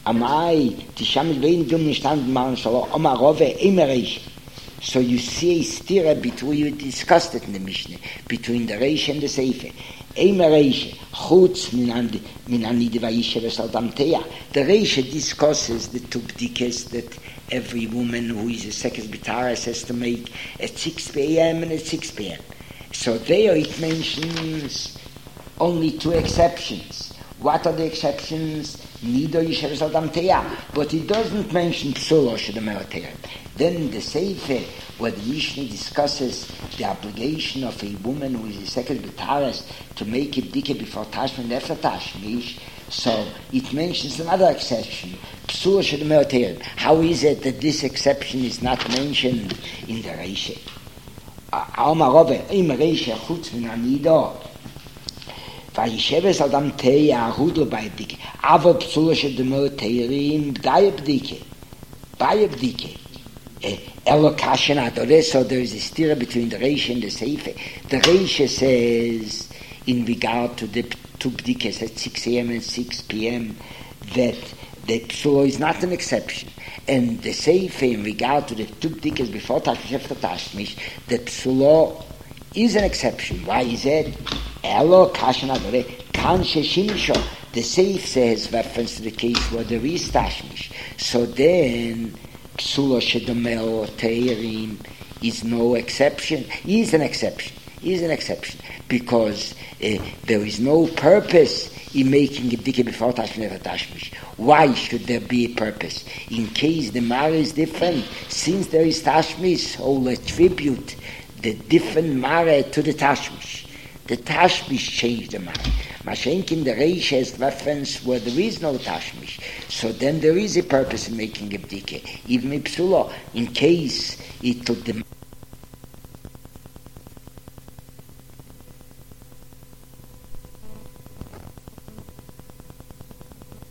Amai, die Shamil Vein Dum Nishtan Man Shalom, Omarove, Imerish. So you see a stira between, you discussed it in the Mishnah, between the Reish and the Seife. Emer Reish, Chutz Minani Devaisha Vesaldamteya. The Reish discusses the two bdikes that every woman who is a second bitaras has to make at 6 p.m. and at 6 p.m. So there it mentions only two exceptions. What are the exceptions? Nido Yishev Adam Teya. But it doesn't mention Psulo Shedemerater. Then the Seife, where the Mishnah discusses the obligation of a woman who is a second bitaras to make a bdike before Tashmish and after Tashmish, so it mentions another exception. Psulo Shedemerater. How is it that this exception is not mentioned in the Reish? Almarove, Im Reish, Chutz Minanido. Vayisheves Adam Teya, Hudel by Bdike. Avo Psulo Shedemeraterim, B'day Bdike. By Bdike. Elokashen Adore, so there is a stira between the Reish and the Seife. The Reish says, in regard to the two bdikes at 6 a.m. and 6 p.m., that the psulo is not an exception. And the Seife, in regard to the two bdikes before Tashmish, after Tashmish, the psulo is an exception. Why is it? Elokashen Adore, Kan Sheshimisho. The Seife says, reference to the case where there is Tashmish. So then, Psulo Shedomeo Teirim is no exception. He is an exception. Because there is no purpose in making a bdike before Tashmish and Tashmish. Why should there be a purpose? In case the Mara is different, since there is Tashmish, so let's attribute the different Mara to the Tashmish. The Tashmish changed the Mara. Mashenk in the Reish has reference where there is no Tashmish. So then there is a purpose in making a bdike. Even Psulo, in case it took the